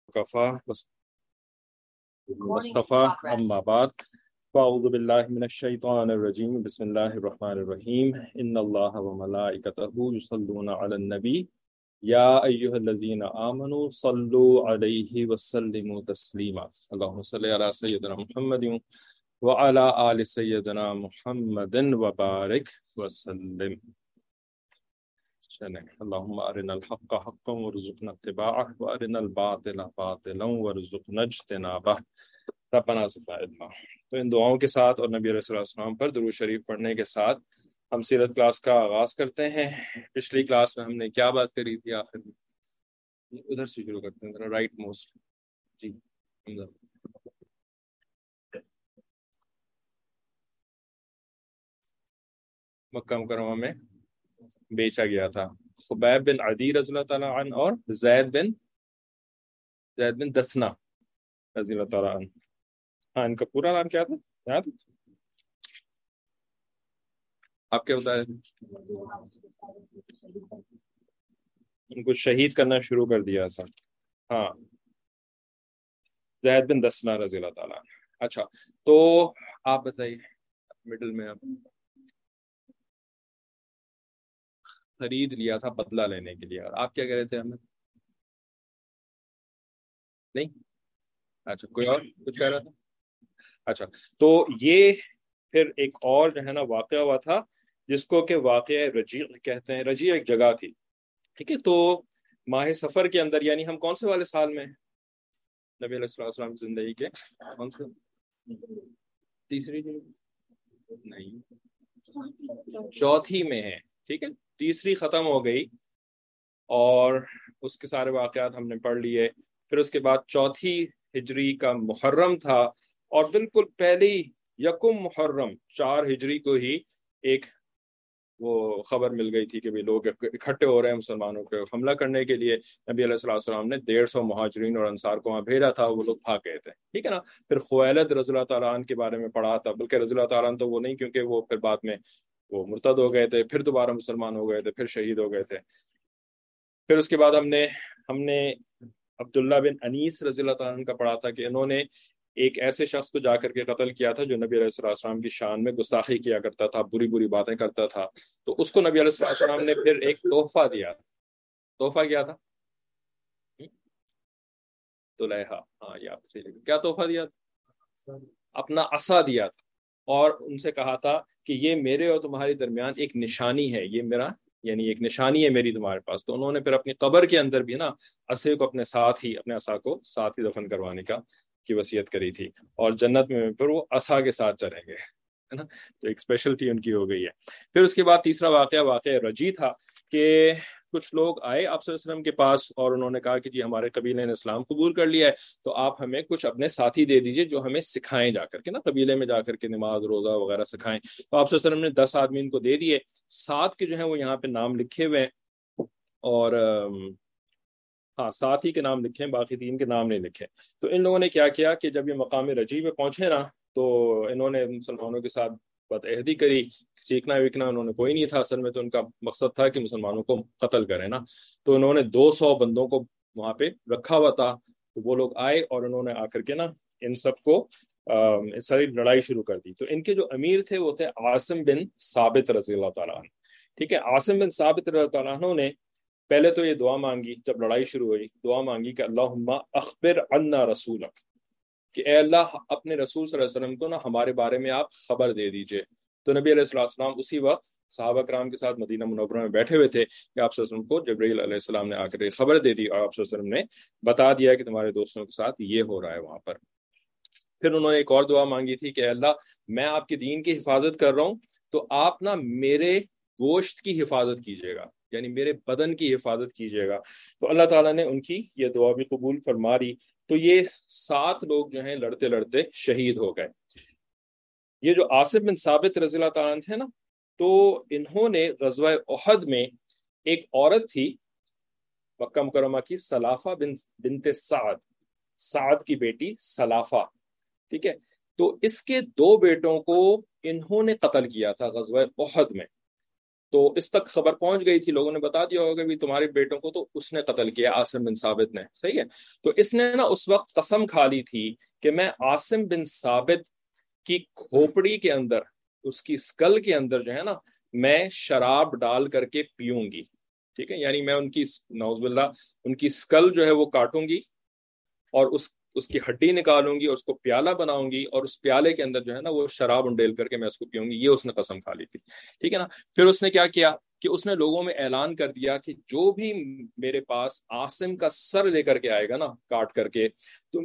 وكفى واصطفى أما بعد فأعوذ بالله من الشيطان الرجيم بسم الله الرحمن الرحيم إن الله وملائكته يصلون على النبي يا أيها الذين آمنوا صلوا عليه وسلموا تسليما اللهم صل على سيدنا محمد وعلى آل سيدنا محمد وبارك وسلم. اللهم أرنا الحق حقا وارزقنا اتباعه وأرنا الباطل باطلا وارزقنا اجتنابه ربنا زدنا علما. تو ان دعاؤں کے ساتھ اور نبی علیہ السلام پر درود شریف پڑھنے کے ساتھ ہم سیرت کلاس کا آغاز کرتے ہیں. پچھلی کلاس میں ہم نے کیا بات کری تھی آخر میں؟ ادھر سے شروع کرتے ہیں ذرا رائٹ موسٹ. جی مکہ مکرمہ میں بیچا گیا تھا خبیب بن عدی رضی اللہ تعالیٰ عنہ اور زید بن دسنا رضی اللہ تعالیٰ عنہ. ہاں ان کا پورا نام کیا تھا یاد آپ کیا بتایا؟ ان کو شہید کرنا شروع کر دیا تھا. ہاں زید بن دسنا رضی اللہ تعالیٰ عنہ. اچھا تو آپ بتائیے مڈل میں آپ خرید لیا تھا بدلہ لینے کے لیے. آپ کیا کہہ رہے تھے؟ ہمیں نہیں. اچھا کوئی اور کچھ کہہ رہا تھا؟ اچھا تو یہ پھر ایک اور جو ہے نا واقعہ ہوا تھا جس کو کہ واقعہ رجیع کہتے ہیں. رجیع ایک جگہ تھی. ٹھیک ہے. تو ماہ سفر کے اندر یعنی ہم کون سے والے سال میں نبی علیہ السلام کی زندگی کے کون سے تیسری نہیں چوتھی میں ہے. ٹھیک ہے. تیسری ختم ہو گئی اور اس کے سارے واقعات ہم نے پڑھ لیے. پھر اس کے بعد چوتھی ہجری کا محرم تھا اور بالکل پہلی یکم محرم 4 ہجری کو ہی ایک وہ خبر مل گئی تھی کہ بھی لوگ اکٹھے ہو رہے ہیں مسلمانوں کو حملہ کرنے کے لیے. نبی علیہ السلام نے 150 مہاجرین اور انصار کو وہاں بھیجا تھا. وہ لوگ بھاگ گئے تھے. ٹھیک ہے نا. پھر خویلد رضی اللہ تعالیٰ عنہ کے بارے میں پڑھا تھا. بلکہ رضی اللہ تعالیٰ عنہ تو وہ نہیں کیونکہ وہ پھر بعد میں وہ مرتد ہو گئے تھے. پھر دوبارہ مسلمان ہو گئے تھے. پھر شہید ہو گئے تھے. پھر اس کے بعد ہم نے عبداللہ بن انیس رضی اللہ تعالیٰ عنہ کا پڑھا تھا کہ انہوں نے ایک ایسے شخص کو جا کر کے قتل کیا تھا جو نبی علیہ السلام کی شان میں گستاخی کیا کرتا تھا, بری باتیں کرتا تھا. تو اس کو نبی علیہ السلام نے پھر ایک تحفہ دیا. تحفہ کیا تھا؟ طلیحہ. ہاں یاد کیا تحفہ دیا تھا؟ اپنا عصا دیا تھا اور ان سے کہا تھا کہ یہ میرے اور تمہارے درمیان ایک نشانی ہے. یہ میرا یعنی ایک نشانی ہے میری تمہارے پاس. تو انہوں نے پھر اپنی قبر کے اندر بھی نا عصے کو اپنے عصا کو ساتھ ہی دفن کروانے کی وصیت کری تھی. اور جنت میں پھر وہ عصا کے ساتھ چلیں گے ہے نا. تو ایک اسپیشلٹی ان کی ہو گئی ہے. پھر اس کے بعد تیسرا واقعہ رجی تھا کہ کچھ لوگ آئے آپ صلی اللہ علیہ وسلم کے پاس اور انہوں نے کہا کہ جی ہمارے قبیلے نے اسلام قبول کر لیا ہے تو آپ ہمیں کچھ اپنے ساتھی دے دیجئے جو ہمیں سکھائیں جا کر کے نا قبیلے میں جا کر کے نماز روزہ وغیرہ سکھائیں. تو آپ صلی اللہ علیہ وسلم نے 10 آدمی ان کو دے دیے. 7 کے جو ہیں وہ یہاں پہ نام لکھے ہوئے ہیں اور ہاں 7 ہی کے نام لکھے ہیں, باقی 3 کے نام نہیں لکھے. تو ان لوگوں نے کیا کیا کہ جب یہ مقام رجی میں پہنچے نا تو انہوں نے مسلمانوں کے ساتھ بد عہدی کری. سیکھنا ویکنا انہوں نے کوئی نہیں تھا اصل میں. تو ان کا مقصد تھا کہ مسلمانوں کو قتل کریں نا. تو انہوں نے 200 بندوں کو وہاں پہ رکھا ہوا تھا. تو وہ لوگ آئے اور انہوں نے آ کر کے نا ان سب کو ساری لڑائی شروع کر دی. تو ان کے جو امیر تھے وہ تھے عاصم بن ثابت رضی اللہ تعالیٰ عنہ. ٹھیک ہے. عاصم بن ثابت رضی اللہ تعالیٰ عنہ نے پہلے تو یہ دعا مانگی. جب لڑائی شروع ہوئی دعا مانگی کہ اللہم اخبر عنا رسولک, کہ اے اللہ اپنے رسول صلی اللہ علیہ وسلم کو نا ہمارے بارے میں آپ خبر دے دیجئے. تو نبی علیہ السلام اسی وقت صحابہ کرام کے ساتھ مدینہ منورہ میں بیٹھے ہوئے تھے کہ آپ صلی اللہ علیہ وسلم کو جبرائیل علیہ السلام نے آ کر خبر دے دی اور آپ صلی اللہ علیہ وسلم نے بتا دیا کہ تمہارے دوستوں کے ساتھ یہ ہو رہا ہے وہاں پر. پھر انہوں نے ایک اور دعا مانگی تھی کہ اے اللہ میں آپ کے دین کی حفاظت کر رہا ہوں تو آپ نا میرے گوشت کی حفاظت کیجیے گا, یعنی میرے بدن کی حفاظت کیجیے گا. تو اللہ تعالیٰ نے ان کی یہ دعا بھی قبول فرما لی. تو یہ 7 لوگ جو ہیں لڑتے لڑتے شہید ہو گئے. یہ جو عاصم بن ثابت رضی اللہ تعالیٰ عنہ تھے نا تو انہوں نے غزوہ احد میں ایک عورت تھی مکہ مکرمہ کی سلافہ بنت سعد کی بیٹی سلافہ. ٹھیک ہے. تو اس کے 2 بیٹوں کو انہوں نے قتل کیا تھا غزوہ احد میں. تو اس تک خبر پہنچ گئی تھی، لوگوں نے بتا دیا ہوگا بھی تمہارے بیٹوں کو تو اس نے قتل کیا، عاصم بن ثابت نے، صحیح ہے. تو اس نے نا اس وقت قسم کھا لی تھی کہ میں عاصم بن ثابت کی کھوپڑی کے اندر، اس کی اسکل کے اندر جو ہے نا، میں شراب ڈال کر کے پیوں گی. ٹھیک ہے، یعنی میں ان کی، نعوذ باللہ، ان کی اسکل جو ہے وہ کاٹوں گی اور اس کی ہڈی نکالوں گی اور اس کو پیالہ بناؤں گی، اور اس پیالے کے اندر جو ہے نا وہ شراب انڈیل کر کے میں اس کو پیوں گی. یہ اس نے قسم کھا لی تھی. ٹھیک ہے نا. پھر اس نے کیا کیا کہ اس نے لوگوں میں اعلان کر دیا کہ جو بھی میرے پاس عاصم کا سر لے کر کے آئے گا نا کاٹ کر کے، تو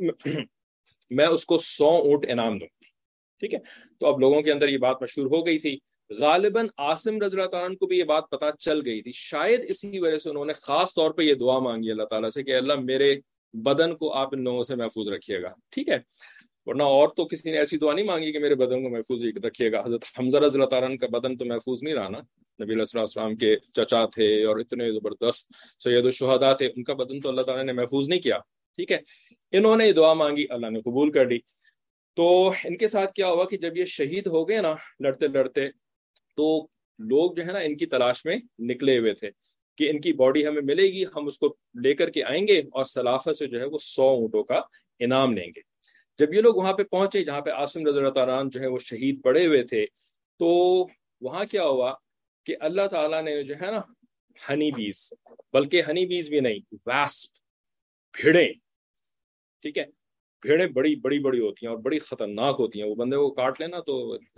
میں اس کو 100 اونٹ انعام دوں گی. ٹھیک ہے. تو اب لوگوں کے اندر یہ بات مشہور ہو گئی تھی. غالباً عاصم رضی اللہ تعالیٰ عنہ کو بھی یہ بات پتہ چل گئی تھی، شاید اسی وجہ سے انہوں نے خاص طور پہ یہ دعا مانگی اللہ تعالیٰ سے کہ اللہ میرے بدن کو آپ ان لوگوں سے محفوظ رکھیے گا. ٹھیک ہے. ورنہ اور تو کسی نے ایسی دعا نہیں مانگی کہ میرے بدن کو محفوظ رکھیے گا. حضرت حمزہ رضی اللہ تعالیٰ عنہ کا بدن تو محفوظ نہیں رہا نا، نبی علیہ السلام کے چچا تھے اور اتنے زبردست سید الشہداء تھے، ان کا بدن تو اللہ تعالیٰ نے محفوظ نہیں کیا. ٹھیک ہے. انہوں نے یہ دعا مانگی، اللہ نے قبول کر لی. تو ان کے ساتھ کیا ہوا کہ جب یہ شہید ہو گئے نا لڑتے لڑتے، تو لوگ جو ہے نا ان کی تلاش میں نکلے ہوئے تھے کہ ان کی باڈی ہمیں ملے گی، ہم اس کو لے کر کے آئیں گے اور سلافہ سے جو ہے وہ 100 اونٹوں کا انعام لیں گے. جب یہ لوگ وہاں پہ پہنچے جہاں پہ عاصم رضی اللہ تعالیٰ عنہ جو ہے وہ شہید پڑے ہوئے تھے، تو وہاں کیا ہوا کہ اللہ تعالیٰ نے جو ہے نا ہنی بیز، بلکہ ہنی بیز بھی نہیں، واسپ، بھیڑیں. ٹھیک ہے. بھیڑیں بڑی بڑی بڑی ہوتی ہیں اور بڑی خطرناک ہوتی ہیں، وہ بندے کو کاٹ لینا تو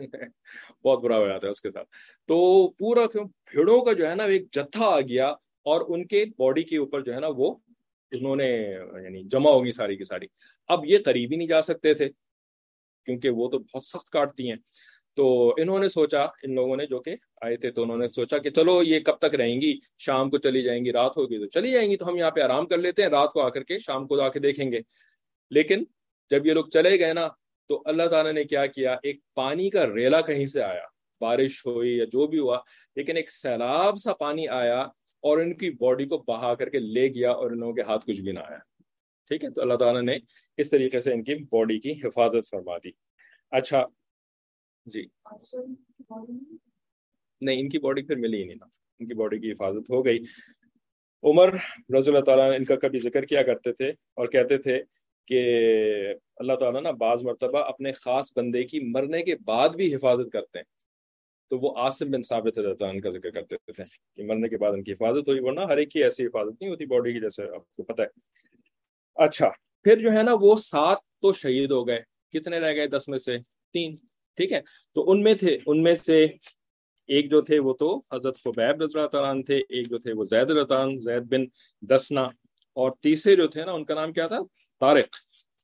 بہت برا ہو جاتا ہے اس کے ساتھ. تو پورا بھیڑوں کا جو ہے نا ایک جتھا آ گیا اور ان کے باڈی کے اوپر جو ہے نا وہ انہوں نے یعنی جمع ہوگی ساری کی ساری. اب یہ قریب ہی نہیں جا سکتے تھے کیونکہ وہ تو بہت سخت کاٹتی ہیں. تو انہوں نے سوچا، ان لوگوں نے جو کہ آئے تھے، تو انہوں نے سوچا کہ چلو یہ کب تک رہیں گی، شام کو چلی جائیں گی، رات ہوگی تو چلی جائیں گی، تو ہم یہاں پہ آرام کر لیتے ہیں، رات کو آ کر کے شام کو آ کے دیکھیں گے. لیکن جب یہ لوگ چلے گئے نا، تو اللہ تعالیٰ نے کیا کیا، ایک پانی کا ریلا کہیں سے آیا، بارش ہوئی یا جو بھی ہوا، لیکن ایک سیلاب سا پانی آیا اور ان کی باڈی کو بہا کر کے لے گیا اور ان لوگوں کے ہاتھ کچھ بھی نہ آیا. ٹھیک ہے. تو اللہ تعالیٰ نے اس طریقے سے ان کی باڈی کی حفاظت فرما دی. اچھا جی، نہیں ان کی باڈی پھر ملی ہی نہیں نا، ان کی باڈی کی حفاظت ہو گئی. عمر رضی اللہ تعالیٰ ان کا کبھی ذکر کیا کرتے تھے اور کہتے تھے کہ اللہ تعالیٰ نا بعض مرتبہ اپنے خاص بندے کی مرنے کے بعد بھی حفاظت کرتے ہیں. تو وہ عاصم بن ثابت رضی اللہ عنہ کا ذکر کرتے تھے کہ مرنے کے بعد ان کی حفاظت ہوئی، ورنہ ہر ایک کی ایسی حفاظت نہیں ہوتی باڈی کی، جیسے آپ کو پتہ ہے. اچھا، پھر جو ہے نا وہ 7 تو شہید ہو گئے. کتنے رہ گئے 10 میں سے 3. ٹھیک ہے. تو ان میں سے ایک جو تھے وہ تو حضرت خبیب رضی اللہ تعالیٰ عنہ تھے، ایک جو تھے وہ زید رضی اللہ عنہ، زید بن دسنا، اور تیسرے جو تھے نا ان کا نام کیا تھا، طارق.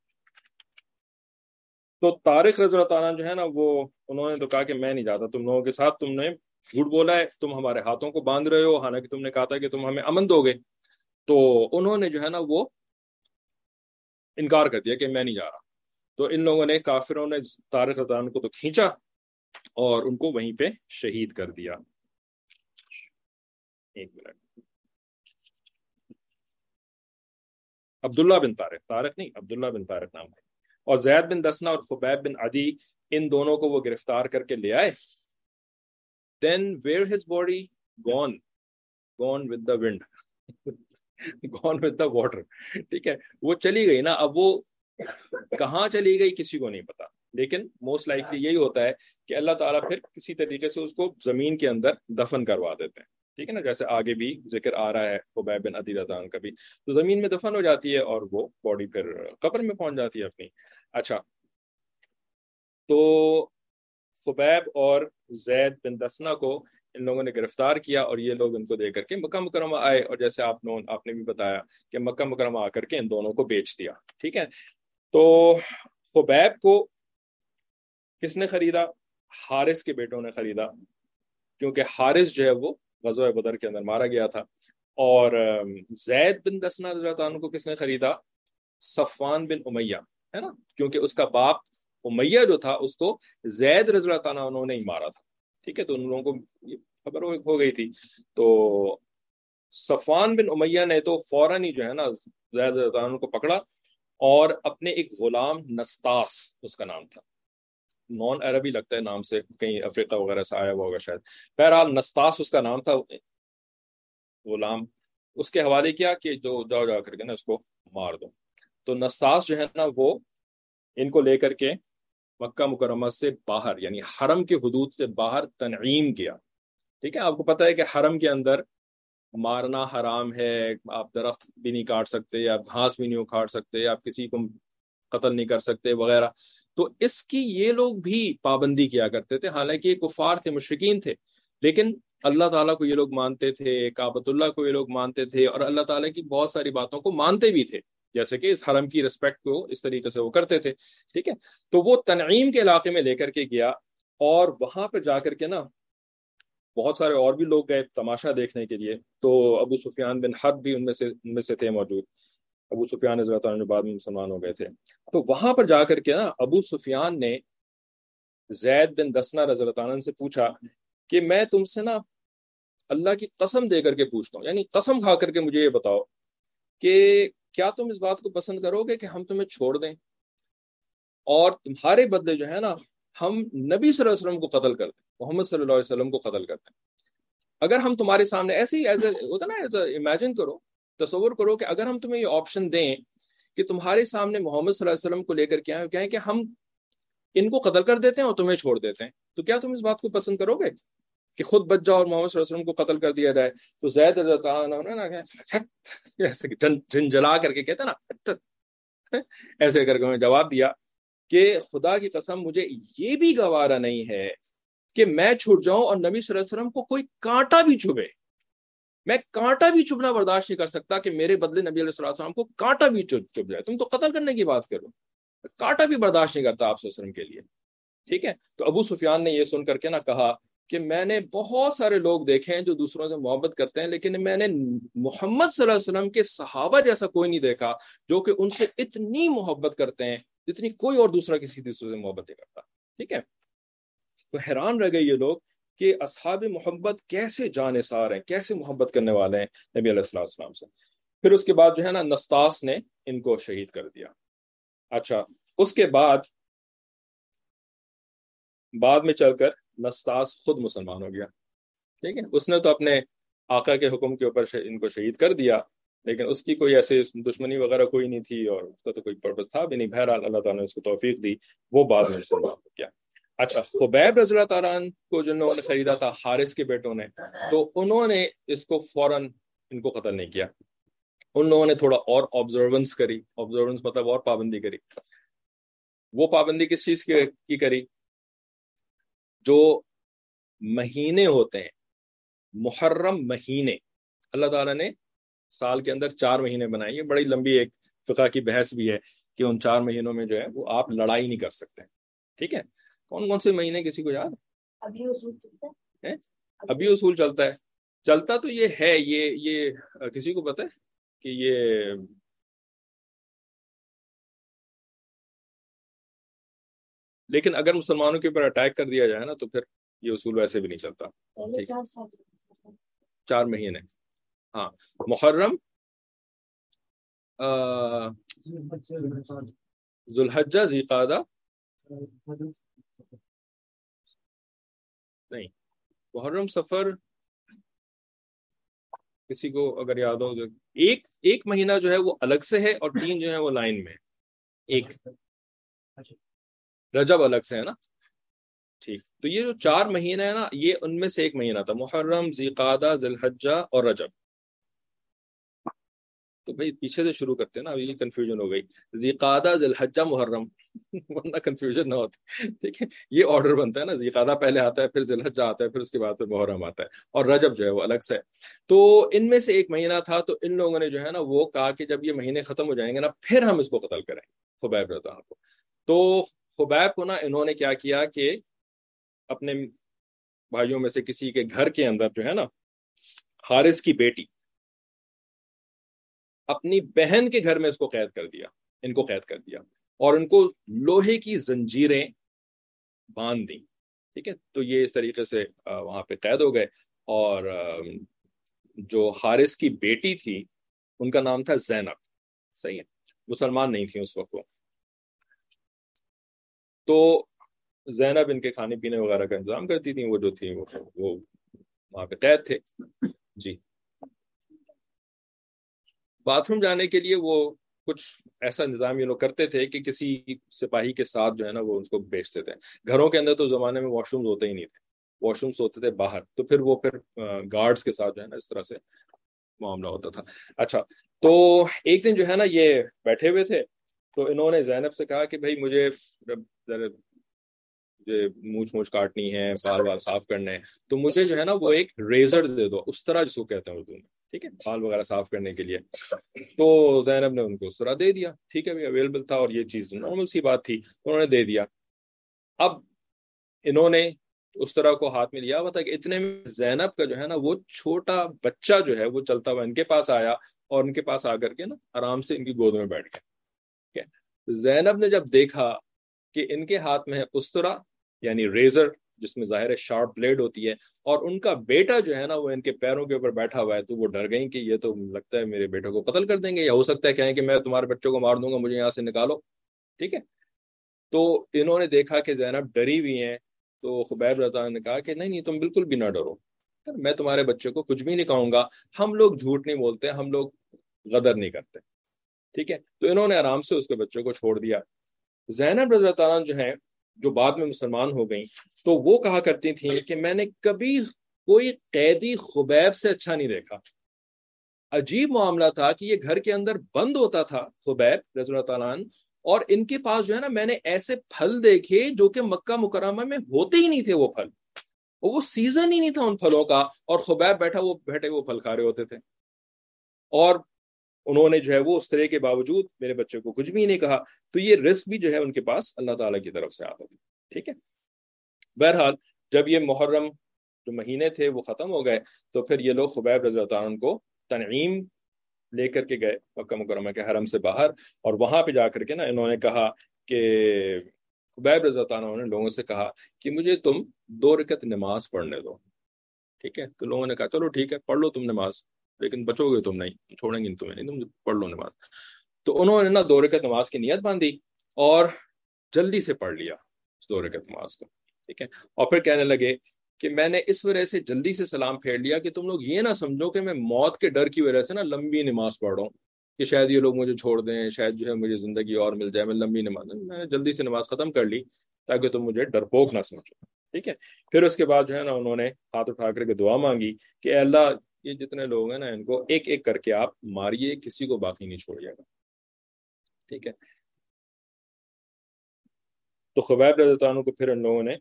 تو طارق رضی اللہ تعالیٰ عنہ جو ہے نا وہ انہوں نے تو کہا کہ میں نہیں جاتا تم لوگوں کے ساتھ، تم نے جھوٹ بولا ہے، تم ہمارے ہاتھوں کو باندھ رہے ہو، حالانکہ تم نے کہا تھا کہ تم ہمیں امن دو گے. تو انہوں نے جو ہے نا وہ انکار کر دیا کہ میں نہیں جا رہا. تو ان لوگوں نے، کافروں نے، طارق رضی اللہ عنہ کو تو کھینچا اور ان کو وہیں پہ شہید کر دیا. ایک منٹ. عبداللہ بن طارق نہیں، عبداللہ بن طارق نام ہے. اور زید بن دسنا اور خبیب بن عدی، ان دونوں کو وہ گرفتار کر کے لے آئے. Then where his body gone with the wind gone with the water. ٹھیک ہے. وہ چلی گئی نا، اب وہ کہاں چلی گئی کسی کو نہیں پتا، لیکن موسٹ لائکلی یہی ہوتا ہے کہ اللہ تعالیٰ پھر کسی طریقے سے اس کو زمین کے اندر دفن کروا دیتے ہیں. ٹھیک ہے نا، جیسے آگے بھی ذکر آ رہا ہے خبیب بن عدی رضی اللہ عنہ کا بھی، تو زمین میں دفن ہو جاتی ہے اور وہ باڈی پھر قبر میں پہنچ جاتی ہے اپنی. اچھا، تو خبیب اور زید بن دسنا کو ان لوگوں نے گرفتار کیا اور یہ لوگ ان کو دے کر کے مکہ مکرمہ آئے، اور جیسے آپ نے بھی بتایا کہ مکہ مکرمہ آ کر کے ان دونوں کو بیچ دیا. ٹھیک ہے. تو خبیب کو کس نے خریدا؟ حارث کے بیٹوں نے خریدا، کیونکہ حارث جو ہے وہ غزوہ بدر کے اندر مارا گیا تھا. اور زید بن دسنا رضی اللہ عنہ کو کس نے خریدا؟ صفوان بن امیہ، ہے نا، کیونکہ اس کا باپ امیہ جو تھا اس کو زید رضی اللہ عنہ انہوں نے ہی مارا تھا. ٹھیک ہے. تو ان لوگوں کو خبر ہو گئی تھی. تو صفوان بن امیہ نے تو فوراً ہی جو ہے نا زید رضی اللہ عنہ کو پکڑا اور اپنے ایک غلام نستاس اس کا نام تھا، نان عربی لگتا ہے نام سے، کہیں افریقہ وغیرہ سے آیا ہوا ہوگا شاید. بہرحال نستاس اس کا نام تھا، غلام. اس کے حوالے کیا کہ جو جاؤ جا کر کے نا اس کو مار دو. تو نستاس جو ہے نا وہ ان کو لے کر کے مکہ مکرمہ سے باہر، یعنی حرم کے حدود سے باہر تنعیم کیا. ٹھیک ہے، آپ کو پتہ ہے کہ حرم کے اندر مارنا حرام ہے، آپ درخت بھی نہیں کاٹ سکتے، آپ گھاس بھی نہیں اکھاڑ سکتے، آپ کسی کو قتل نہیں کر سکتے وغیرہ. تو اس کی یہ لوگ بھی پابندی کیا کرتے تھے، حالانکہ یہ کفار تھے، مشرکین تھے، لیکن اللہ تعالیٰ کو یہ لوگ مانتے تھے، کعبۃ اللہ کو یہ لوگ مانتے تھے، اور اللہ تعالیٰ کی بہت ساری باتوں کو مانتے بھی تھے، جیسے کہ اس حرم کی رسپیکٹ کو اس طریقے سے وہ کرتے تھے. ٹھیک ہے، تو وہ تنعیم کے علاقے میں لے کر کے گیا، اور وہاں پہ جا کر کے نا بہت سارے اور بھی لوگ گئے تماشا دیکھنے کے لیے. تو ابو سفیان بن حرب بھی ان میں سے تھے موجود. ابو سفیان رضی اللہ عنہ جو بعد میں مسلمان ہو گئے تھے. تو وہاں پر جا کر کے نا ابو سفیان نے زید بن دسنا رضی اللہ عنہ سے پوچھا کہ میں تم سے نا اللہ کی قسم دے کر کے پوچھتا ہوں، یعنی قسم کھا کر کے مجھے یہ بتاؤ کہ کیا تم اس بات کو پسند کرو گے کہ ہم تمہیں چھوڑ دیں اور تمہارے بدلے جو ہے نا ہم نبی صلی اللہ علیہ وسلم کو قتل کرتے ہیں، محمد صلی اللہ علیہ وسلم کو قتل کرتے ہیں. اگر ہم تمہارے سامنے ایسے ہی ہوتا نا امیجن کرو، تصور کرو کہ اگر ہم تمہیں یہ آپشن دیں کہ تمہارے سامنے محمد صلی اللہ علیہ وسلم کو لے کر کے آئے کہیں کہ ہم ان کو قتل کر دیتے ہیں اور تمہیں چھوڑ دیتے ہیں، تو کیا تم اس بات کو پسند کرو گے کہ خود بچ جاؤ اور محمد صلی اللہ علیہ وسلم کو قتل کر دیا جائے؟ تو زید رضی اللہ عنہ نے ایسے جھنجھلا کر کے کہتے نا ایسے کر کے انہوں نے جواب دیا کہ خدا کی قسم مجھے یہ بھی گوارا نہیں ہے کہ میں چھوٹ جاؤں اور نبی صلی اللہ علیہ وسلم کو کوئی کانٹا بھی چبھے. میں کانٹا بھی چبھنا برداشت نہیں کر سکتا کہ میرے بدلے نبی علیہ السلام کو کانٹا بھی چبھ جائے. تم تو قتل کرنے کی بات کرو، کانٹا بھی برداشت نہیں کرتا آپ صلی اللہ علیہ وسلم کے لیے. ٹھیک ہے، تو ابو سفیان نے یہ سن کر کے نہ کہا کہ میں نے بہت سارے لوگ دیکھے ہیں جو دوسروں سے محبت کرتے ہیں، لیکن میں نے محمد صلی اللہ علیہ وسلم کے صحابہ جیسا کوئی نہیں دیکھا جو کہ ان سے اتنی محبت کرتے ہیں جتنی کوئی اور دوسرا کسی دوسرے سے محبت نہیں کرتا. ٹھیک ہے، تو حیران رہ گئے یہ لوگ کہ اصحاب محبت کیسے جانثار ہیں، کیسے محبت کرنے والے ہیں نبی علیہ الصلوۃ والسلام سے. پھر اس کے بعد جو ہے نا نستاس نے ان کو شہید کر دیا. اچھا، اس کے بعد میں چل کر نستاس خود مسلمان ہو گیا. ٹھیک ہے، اس نے تو اپنے آقا کے حکم کے اوپر ان کو شہید کر دیا، لیکن اس کی کوئی ایسے دشمنی وغیرہ کوئی نہیں تھی اور اس کا تو کوئی پرپس تھا بھی نہیں. بہرحال اللہ تعالیٰ نے اس کو توفیق دی، وہ بعد میں مسلمان ہو گیا. اچھا، خبیب رضی اللہ تعالیٰ عنہ کو جنہوں نے خریدا تھا حارث کے بیٹوں نے، تو انہوں نے اس کو فوراً ان کو قتل نہیں کیا. ان لوگوں نے تھوڑا اور آبزرونس کری، آبزرونس مطلب اور پابندی کری. وہ پابندی کس چیز کی کری؟ جو مہینے ہوتے ہیں، محرم مہینے، اللہ تعالیٰ نے سال کے اندر 4 مہینے بنائے. یہ بڑی لمبی ایک فقہ کی بحث بھی ہے کہ ان 4 مہینوں میں جو ہے وہ آپ لڑائی نہیں کر سکتے. ٹھیک ہے، کون کون سے مہینے کسی کو یاد؟ ابھی اصول چلتا ہے، ابھی اصول چلتا ہے. چلتا تو یہ ہے، یہ کسی کو پتہ ہے کہ یہ لیکن اگر مسلمانوں کے اوپر اٹیک کر دیا جائے نا تو پھر یہ اصول ویسے بھی نہیں چلتا. 4 مہینے، ہاں، محرم، ذوالحجہ، ذیقعدہ، نہیں، محرم، سفر، کسی کو اگر یاد ہو. ایک مہینہ جو ہے وہ الگ سے ہے اور 3 جو ہے وہ لائن میں. ایک رجب الگ سے ہے نا. ٹھیک، تو یہ جو 4 مہینہ ہے نا، یہ ان میں سے ایک مہینہ تھا، محرم، ذیقعدہ، ذوالحجہ اور رجب. تو بھائی پیچھے سے شروع کرتے ہیں نا، ابھی یہ کنفیوژن ہو گئی. ذیقعدہ، ذوالحجہ، محرم ورنہ کنفیوژن نہ ہوتی. ٹھیک ہے، یہ آرڈر بنتا ہے نا، ذیقعدہ پہلے آتا ہے، پھر ذوالحجہ آتا ہے، پھر اس کے بعد پھر محرم آتا ہے، اور رجب جو ہے وہ الگ سے ہے. تو ان میں سے ایک مہینہ تھا. تو ان لوگوں نے جو ہے نا وہ کہا کہ جب یہ مہینے ختم ہو جائیں گے نا پھر ہم اس کو قتل کریں گے، خبیب رضی اللہ عنہ کو. تو خبیب کو نا انہوں نے کیا کیا کہ اپنے بھائیوں میں سے کسی کے گھر کے اندر جو ہے نا حارث کی بیٹی اپنی بہن کے گھر میں اس کو قید کر دیا، ان کو قید کر دیا، اور ان کو لوہے کی زنجیریں باندھ دیں. ٹھیک ہے، تو یہ اس طریقے سے وہاں پہ قید ہو گئے. اور جو حارث کی بیٹی تھی ان کا نام تھا زینب. صحیح ہے، مسلمان نہیں تھی اس وقت وہ. تو زینب ان کے کھانے پینے وغیرہ کا انتظام کرتی تھیں، وہ جو تھی وہ وہاں پہ قید تھے. جی. باتھ روم جانے کے لیے وہ کچھ ایسا نظام یہ لوگ کرتے تھے کہ کسی سپاہی کے ساتھ جو ہے نا وہ اس کو بیچتے تھے. گھروں کے اندر تو زمانے میں واش رومز ہوتے ہی نہیں تھے، واش رومز ہوتے تھے باہر، تو پھر گارڈز کے ساتھ جو ہے نا اس طرح سے معاملہ ہوتا تھا. اچھا، تو ایک دن جو ہے نا یہ بیٹھے ہوئے تھے، تو انہوں نے زینب سے کہا کہ بھائی مجھے مونچھ مونچھ کاٹنی ہے، بال وال صاف کرنے ہیں، تو مجھے جو ہے نا وہ ایک ریزر دے دو، اس طرح جس کو کہتے ہیں اردو میں، ٹھیک ہے، بال وغیرہ صاف کرنے کے لیے. تو زینب نے ان کو اس طرح دے دیا. ٹھیک ہے، اویلیبل تھا اور یہ چیز نارمل سی بات تھی، انہوں نے دے دیا. اب انہوں نے اس طرح کو ہاتھ میں لیا ہوا تھا کہ اتنے میں زینب کا جو ہے نا وہ چھوٹا بچہ جو ہے وہ چلتا ہوا ان کے پاس آیا، اور ان کے پاس آ کر کے نا آرام سے ان کی گود میں بیٹھ گیا. ٹھیک ہے. زینب نے جب دیکھا کہ ان کے ہاتھ میں ہے استرا یعنی ریزر جس میں ظاہر ہے شارپ بلیڈ ہوتی ہے، اور ان کا بیٹا جو ہے نا وہ ان کے پیروں کے اوپر بیٹھا ہوا ہے، تو وہ ڈر گئی کہ یہ تو لگتا ہے میرے بیٹے کو قتل کر دیں گے، یا ہو سکتا ہے کہیں کہ میں تمہارے بچوں کو مار دوں گا، مجھے یہاں سے نکالو. ٹھیک ہے. تو انہوں نے دیکھا کہ زینب ڈری ہوئی ہیں، تو خبیب رضی اللہ عنہ نے کہا کہ نہیں نہیں، تم بالکل بھی نہ ڈرو، میں تمہارے بچے کو کچھ بھی نہیں کہوں گا، ہم لوگ جھوٹ نہیں بولتے، ہم لوگ غدر نہیں کرتے. ٹھیک ہے. تو انہوں نے آرام سے اس کے بچے کو چھوڑ دیا. زینب رضی اللہ عنہ جو ہیں، جو بعد میں مسلمان ہو گئیں، تو وہ کہا کرتی تھیں کہ میں نے کبھی کوئی قیدی خبیب سے اچھا نہیں دیکھا. عجیب معاملہ تھا کہ یہ گھر کے اندر بند ہوتا تھا خبیب رضی اللہ تعالیٰ عنہ، اور ان کے پاس جو ہے نا میں نے ایسے پھل دیکھے جو کہ مکہ مکرمہ میں ہوتے ہی نہیں تھے. وہ پھل، وہ سیزن ہی نہیں تھا ان پھلوں کا، اور خبیب بیٹھے وہ پھل کھا رہے ہوتے تھے. اور انہوں نے جو ہے وہ اس طرح کے باوجود میرے بچے کو کچھ بھی نہیں کہا. تو یہ رزق بھی جو ہے ان کے پاس اللہ تعالیٰ کی طرف سے آتا تھا. ٹھیک ہے. بہرحال جب یہ محرم جو مہینے تھے وہ ختم ہو گئے، تو پھر یہ لوگ خبیب رضی اللہ عنہ کو تنعیم لے کر کے گئے مکہ مکرمہ کے حرم سے باہر، اور وہاں پہ جا کر کے نا انہوں نے کہا کہ خبیب رضی اللہ عنہ نے لوگوں سے کہا کہ مجھے تم 2 رکعت نماز پڑھنے دو. ٹھیک ہے. تو لوگوں نے کہا چلو ٹھیک ہے، پڑھ لو تم نماز، لیکن بچو گے تم نہیں، چھوڑیں گے تمہیں نہیں، تم پڑھ لو نماز. تو انہوں نے نا 2 رکعت نماز کی نیت باندھی اور جلدی سے پڑھ لیا اس 2 رکعت نماز کو. ٹھیک ہے. اور پھر کہنے لگے کہ میں نے اس وجہ سے جلدی سے سلام پھیر لیا کہ تم لوگ یہ نہ سمجھو کہ میں موت کے ڈر کی وجہ سے نا لمبی نماز پڑھ رہا ہوں، کہ شاید یہ لوگ مجھے چھوڑ دیں، شاید جو ہے مجھے زندگی اور مل جائے، میں لمبی نماز، میں نے جلدی سے نماز ختم کر لی تاکہ تم مجھے ڈرپوک نہ سمجھو. ٹھیک ہے. پھر اس کے بعد جو ہے نا انہوں نے ہاتھ اٹھا کر کے دعا مانگی کہ اے اللہ، یہ جتنے لوگ ہیں نا ان کو ایک ایک کر کے آپ ماریے، کسی کو باقی نہیں چھوڑیے گا. ٹھیک ہے. تو خبیب رضی اللہ عنہ کو پھر ان لوگوں نے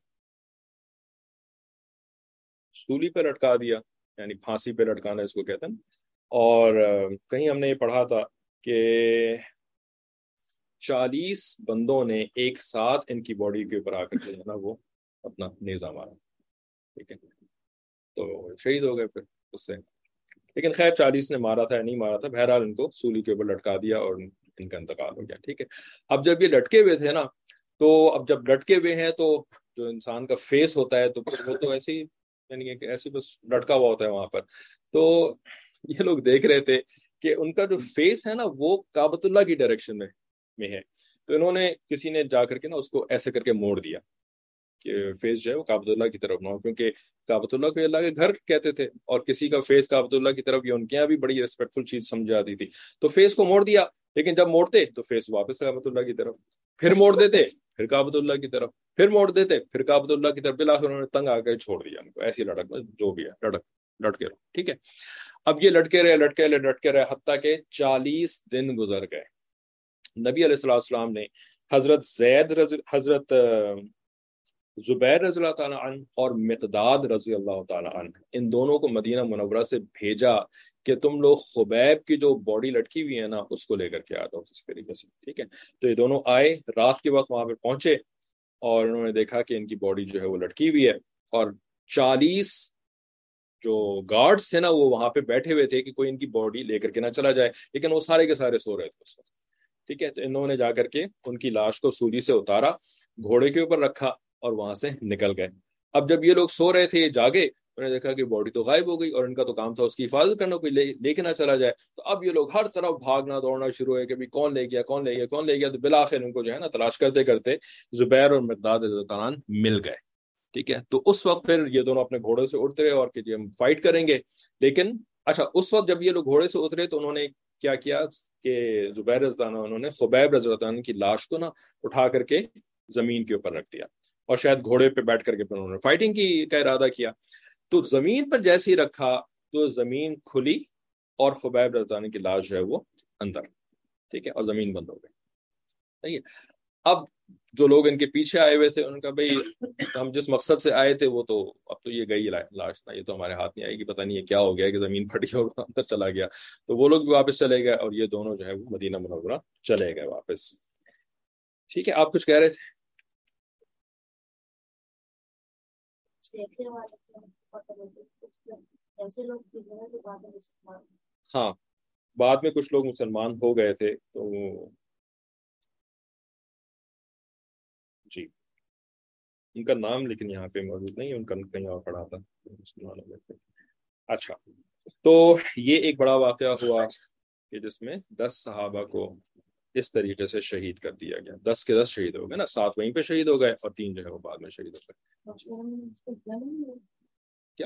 سولی پہ لٹکا دیا، یعنی پھانسی پہ لٹکانا اس کو کہتے ہیں. اور کہیں ہم نے یہ پڑھا تھا کہ 40 بندوں نے ایک ساتھ ان کی باڈی کے اوپر آ کر کے نا وہ اپنا نیزہ مارا. ٹھیک ہے. تو شہید ہو گئے پھر اس سے، لیکن خیر 40 نے مارا تھا یا نہیں مارا تھا، بہرحال ان کو سولی کے اوپر لٹکا دیا اور ان کا انتقال ہو گیا. ٹھیک ہے. اب جب یہ لٹکے ہوئے تھے نا، تو اب جب لٹکے ہوئے ہیں تو جو انسان کا فیس ہوتا ہے تو پھر وہ تو ایسے ہی، یعنی کہ ایسے بس لٹکا ہوا ہوتا ہے وہاں پر. تو یہ لوگ دیکھ رہے تھے کہ ان کا جو فیس ہے نا وہ کعبۃ اللہ کی ڈائریکشن میں ہے. تو انہوں نے کسی نے جا کر کے نا اس کو ایسے کر کے موڑ دیا کہ فیس جو ہے وہ کعبۃ اللہ کی طرف نہ ہو، کیونکہ کعبۃ اللہ کو اللہ کے گھر کہتے تھے، اور کسی کا فیس کعبۃ اللہ کی طرف، یہ ان کے یہاں بھی بڑی ریسپیکٹفل چیز سمجھ آتی تھی. تو فیس کو موڑ دیا، لیکن جب موڑتے تو فیس واپس کعبۃ اللہ کی طرف، پھر موڑ دیتے پھر کعبۃ اللہ کی طرف، پھر موڑ دیتے پھر کعبۃ اللہ کی طرف. بالآخر انہوں نے تنگ آ کے چھوڑ دیا ان کو، ایسی لٹک جو بھی ہے لٹکے رہو. ٹھیک ہے. اب یہ لٹکے رہے حتیٰ کہ 40 دن گزر گئے. نبی علیہ السلام نے حضرت زبیر رضی اللہ تعالیٰ عنہ اور مقداد رضی اللہ تعالیٰ عنہ، ان دونوں کو مدینہ منورہ سے بھیجا کہ تم لوگ خبیب کی جو باڈی لٹکی ہوئی ہے نا اس کو لے کر کے آ جاؤ کسی طریقے سے. ٹھیک ہے. تو یہ دونوں آئے، رات کے وقت وہاں پہ پہنچے، اور انہوں نے دیکھا کہ ان کی باڈی جو ہے وہ لٹکی ہوئی ہے، اور 40 جو گارڈز تھے نا وہ وہاں پہ بیٹھے ہوئے تھے کہ کوئی ان کی باڈی لے کر کے نہ چلا جائے، لیکن وہ سارے کے سارے سو رہے تھے اس وقت. ٹھیک ہے. تو انہوں نے جا کر کے ان کی لاش کو سولی سے اتارا، گھوڑے کے اوپر رکھا اور وہاں سے نکل گئے. اب جب یہ لوگ سو رہے تھے، یہ جاگے انہوں نے دیکھا کہ باڈی تو غائب ہو گئی اور ان کا تو کام تھا اس کی حفاظت کرنا، کوئی لے کے نہ چلا جائے. تو اب یہ لوگ ہر طرف بھاگنا دوڑنا شروع ہوئے کہ بھی کون لے گیا کون لے گیا کون لے گیا. تو بالآخر ان کو جو ہے نا تلاش کرتے کرتے زبیر اور مقداد رضی اللہ عنہ مل گئے. ٹھیک ہے، تو اس وقت پھر یہ دونوں اپنے گھوڑے سے اٹھتے رہے اور کہ جی ہم فائٹ کریں گے. لیکن اچھا اس وقت جب یہ لوگ گھوڑے سے اترے تو انہوں نے کیا کیا کہ زبیر رضی اللہ عنہ انہوں نے خبیب رضی اللہ عنہ کی لاش کو نا اٹھا کر کے زمین کے اوپر رکھ دیا اور شاید گھوڑے پہ بیٹھ کر کے پھر انہوں نے فائٹنگ کی کا ارادہ کیا. تو زمین پر جیسے ہی رکھا تو زمین کھلی اور خبیب رضی اللہ عنہ کی لاش جو ہے وہ اندر. ٹھیک ہے، اور زمین بند ہو گئی. صحیح ہے. اب جو لوگ ان کے پیچھے آئے ہوئے تھے ان کا بھائی ہم جس مقصد سے آئے تھے وہ تو اب تو یہ گئی لاش نا، یہ تو ہمارے ہاتھ نہیں آئے گی، پتہ نہیں یہ کیا ہو گیا کہ زمین پھٹی اور اندر چلا گیا. تو وہ لوگ بھی واپس چلے گئے اور یہ دونوں جو ہے وہ مدینہ منورہ چلے گئے واپس. ٹھیک ہے، آپ کچھ کہہ رہے تھے؟ ہاں، بعد میں کچھ لوگ مسلمان ہو گئے تھے تو جی ان کا نام لیکن یہاں پہ موجود نہیں، ان کا کہیں اور پڑھا تھا مسلمان ہو گئے تھے. اچھا، تو یہ ایک بڑا واقعہ ہوا کہ جس میں 10 صحابہ کو اس طریقے سے شہید کر دیا گیا. 10 کے 10 شہید ہو گئے نا، 7 وہیں پہ شہید ہو گئے اور 3 جو ہے وہ بعد میں شہید ہو گئے. کیا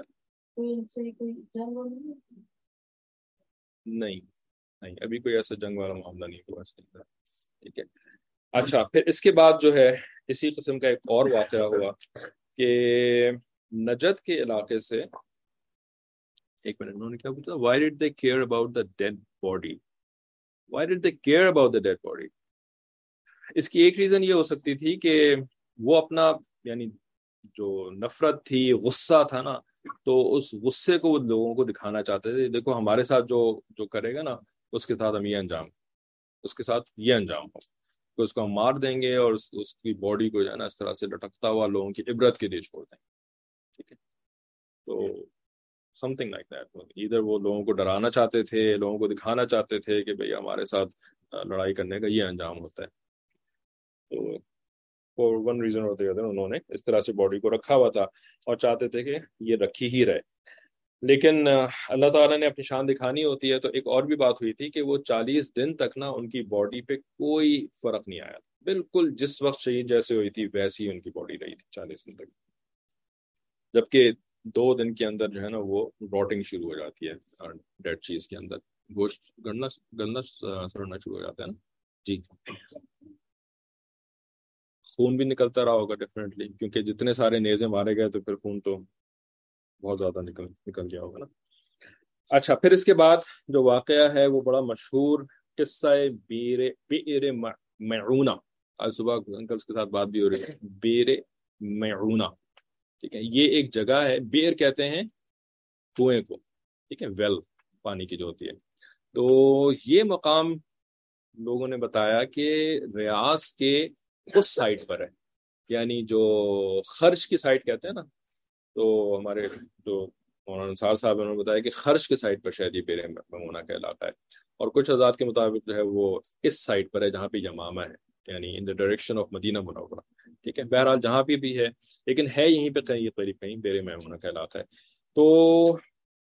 نہیں نہیں، ابھی کوئی ایسا جنگ والا معاملہ نہیں ہوا اس کے اندر. ٹھیک ہے. اچھا، پھر اس کے بعد جو ہے اسی قسم کا ایک اور واقعہ ہوا کہ نجد کے علاقے سے ایک منٹ، انہوں نے کیا پوچھا؟ Why did they care about the dead body? Why did they care about the dead body? اس کی ایک ریزن یہ ہو سکتی تھی کہ وہ اپنا یعنی جو نفرت تھی غصہ تھا نا، تو اس غصے کو وہ لوگوں کو دکھانا چاہتے تھے، دیکھو ہمارے ساتھ جو کرے گا نا اس کے ساتھ ہم یہ انجام، اس کے ساتھ یہ انجام ہو کہ اس کو ہم مار دیں گے اور اس کی باڈی کو جو ہے نا اس طرح سے لٹکتا ہوا لوگوں کی عبرت کے لیے چھوڑ دیں گے. ٹھیک ہے، تو سم تھنگ لائک دیٹ. ادھر وہ لوگوں کو ڈرانا چاہتے تھے، لوگوں کو دکھانا چاہتے تھے کہ بھئی ہمارے ساتھ لڑائی کرنے کا یہ انجام ہوتا ہے. تو فور ون ریزن اور دی ادر انہوں نے اس طرح سے باڈی کو رکھا ہوا تھا اور چاہتے تھے کہ یہ رکھی ہی رہے. لیکن اللہ تعالیٰ نے اپنی شان دکھانی ہوتی ہے. تو ایک اور بھی بات ہوئی تھی کہ وہ 40 دن تک نا ان کی باڈی پہ کوئی فرق نہیں آیا، بالکل جس وقت شہید جیسے ہوئی تھی ویسی ان کی باڈی رہی تھی 40 دن تک. جبکہ 2 دن کے اندر جو ہے نا وہ روٹنگ شروع ہو جاتی ہے ڈیڈ چیز کے اندر، گوشت گلنا سڑنا شروع ہو جاتا ہے نا. جی، خون بھی نکلتا رہا ہوگا ڈیفینیٹلی، کیونکہ جتنے سارے نیزے مارے گئے تو پھر خون تو بہت زیادہ نکل گیا ہوگا نا. اچھا، پھر اس کے بعد جو واقعہ ہے وہ بڑا مشہور قصہ بئر معونہ. آج صبح انکلس کے ساتھ بات بھی ہو رہی ہے، بئر معونہ. ٹھیک ہے، یہ ایک جگہ ہے، بئر کہتے ہیں کنویں کو. ٹھیک ہے، ویل پانی کی جو ہوتی ہے. تو یہ مقام لوگوں نے بتایا کہ ریاض کے اس سائٹ پر ہے، یعنی جو خرچ کی سائٹ کہتے ہیں نا. تو ہمارے جو مولانا انصار صاحب انہوں نے بتایا کہ خرچ کے سائٹ پر شاید یہ بئر معونہ کا علاقہ ہے، اور کچھ حضرات کے مطابق جو ہے وہ اس سائٹ پر ہے جہاں پہ یمامہ ہے، یعنی ان دا ڈائریکشن آف مدینہ منورہ. ٹھیک ہے، بہرحال جہاں پہ بھی ہے لیکن ہے یہیں پہ کہیں قریب کہیں بئر معونہ کا علاقہ ہے. تو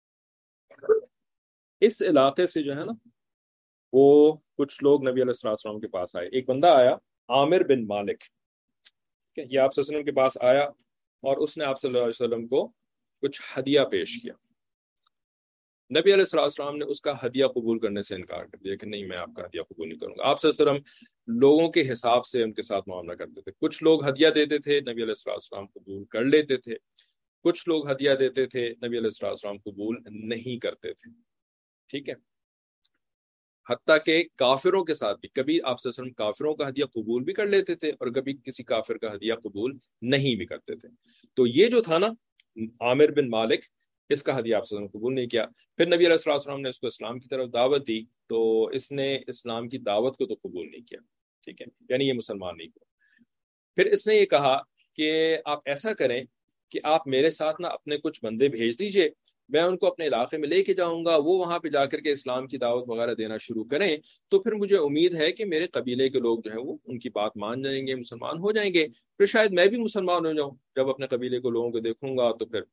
اس علاقے سے جو ہے نا وہ کچھ لوگ نبی علیہ السلام کے پاس آئے. ایک بندہ آیا عامر بن مالک، یہ آپ صلی اللہ علیہ وسلم کے پاس آیا اور اس نے آپ صلی اللہ علیہ وسلم کو کچھ ہدیہ پیش کیا. نبی علیہ السلام نے اس کا ہدیہ قبول کرنے سے انکار کر دیا کہ نہیں، میں آپ کا ہدیہ قبول نہیں کروں گا. آپ صلی اللہ علیہ وسلم لوگوں کے حساب سے ان کے ساتھ معاملہ کرتے تھے. کچھ لوگ ہدیہ دیتے تھے، نبی علیہ السلام قبول کر لیتے تھے. کچھ لوگ ہدیہ دیتے تھے، نبی علیہ السلام قبول نہیں کرتے تھے. ٹھیک ہے، حتیٰ کہ کافروں کے ساتھ بھی کبھی آپ صلی اللہ علیہ وسلم کافروں کا ہدیہ قبول بھی کر لیتے تھے اور کبھی کسی کافر کا ہدیہ قبول نہیں بھی کرتے تھے. تو یہ جو تھا نا عامر بن مالک، اس کا ہدیہ آپ صلی اللہ علیہ وسلم قبول نہیں کیا. پھر نبی علیہ السلام نے اس کو اسلام کی طرف دعوت دی تو اس نے اسلام کی دعوت کو تو قبول نہیں کیا. ٹھیک ہے، یعنی یہ مسلمان نہیں ہوا. پھر اس نے یہ کہا کہ آپ ایسا کریں کہ آپ میرے ساتھ نا اپنے کچھ بندے بھیج دیجئے، میں ان کو اپنے علاقے میں لے کے جاؤں گا، وہ وہاں پہ جا کر کے اسلام کی دعوت وغیرہ دینا شروع کریں. تو پھر مجھے امید ہے کہ میرے قبیلے کے لوگ جو ہیں وہ ان کی بات مان جائیں گے، مسلمان ہو جائیں گے. پھر شاید میں بھی مسلمان ہو جاؤں. جب اپنے قبیلے کو لوگوں کو دیکھوں گا تو پھر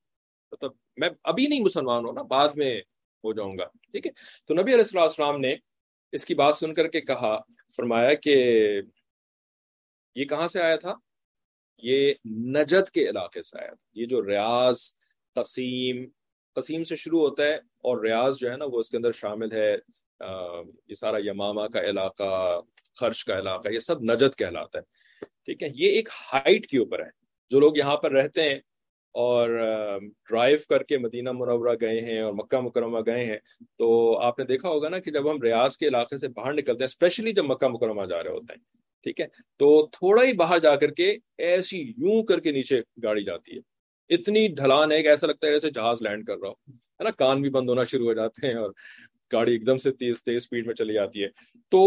مطلب میں ابھی نہیں مسلمان ہوں نا، بعد میں ہو جاؤں گا. ٹھیک ہے. تو نبی علیہ السلام نے اس کی بات سن کر کے کہا، فرمایا کہ یہ کہاں سے آیا تھا؟ یہ نجد کے علاقے سے آیا تھا. یہ جو ریاض، قسیم، قسیم سے شروع ہوتا ہے اور ریاض جو ہے نا وہ اس کے اندر شامل ہے. یہ سارا یمامہ کا علاقہ، خرش کا علاقہ، یہ سب نجد کہلاتا ہے. ٹھیک ہے. یہ ایک ہائٹ کے اوپر ہے. جو لوگ یہاں پر رہتے ہیں اور ڈرائیو کر کے مدینہ منورہ گئے ہیں اور مکہ مکرمہ گئے ہیں، تو آپ نے دیکھا ہوگا نا کہ جب ہم ریاض کے علاقے سے باہر نکلتے ہیں، اسپیشلی جب مکہ مکرمہ جا رہے ہوتے ہیں، ٹھیک ہے، تو تھوڑا ہی باہر جا کر کے ایسی یوں کر کے نیچے گاڑی جاتی ہے. اتنی ڈھلان ہے کہ ایسا لگتا ہے جیسے جہاز لینڈ کر رہا ہو، ہے نا. کان بھی بند ہونا شروع ہو جاتے ہیں اور گاڑی ایک دم سے تیز سپیڈ میں چلی جاتی ہے. تو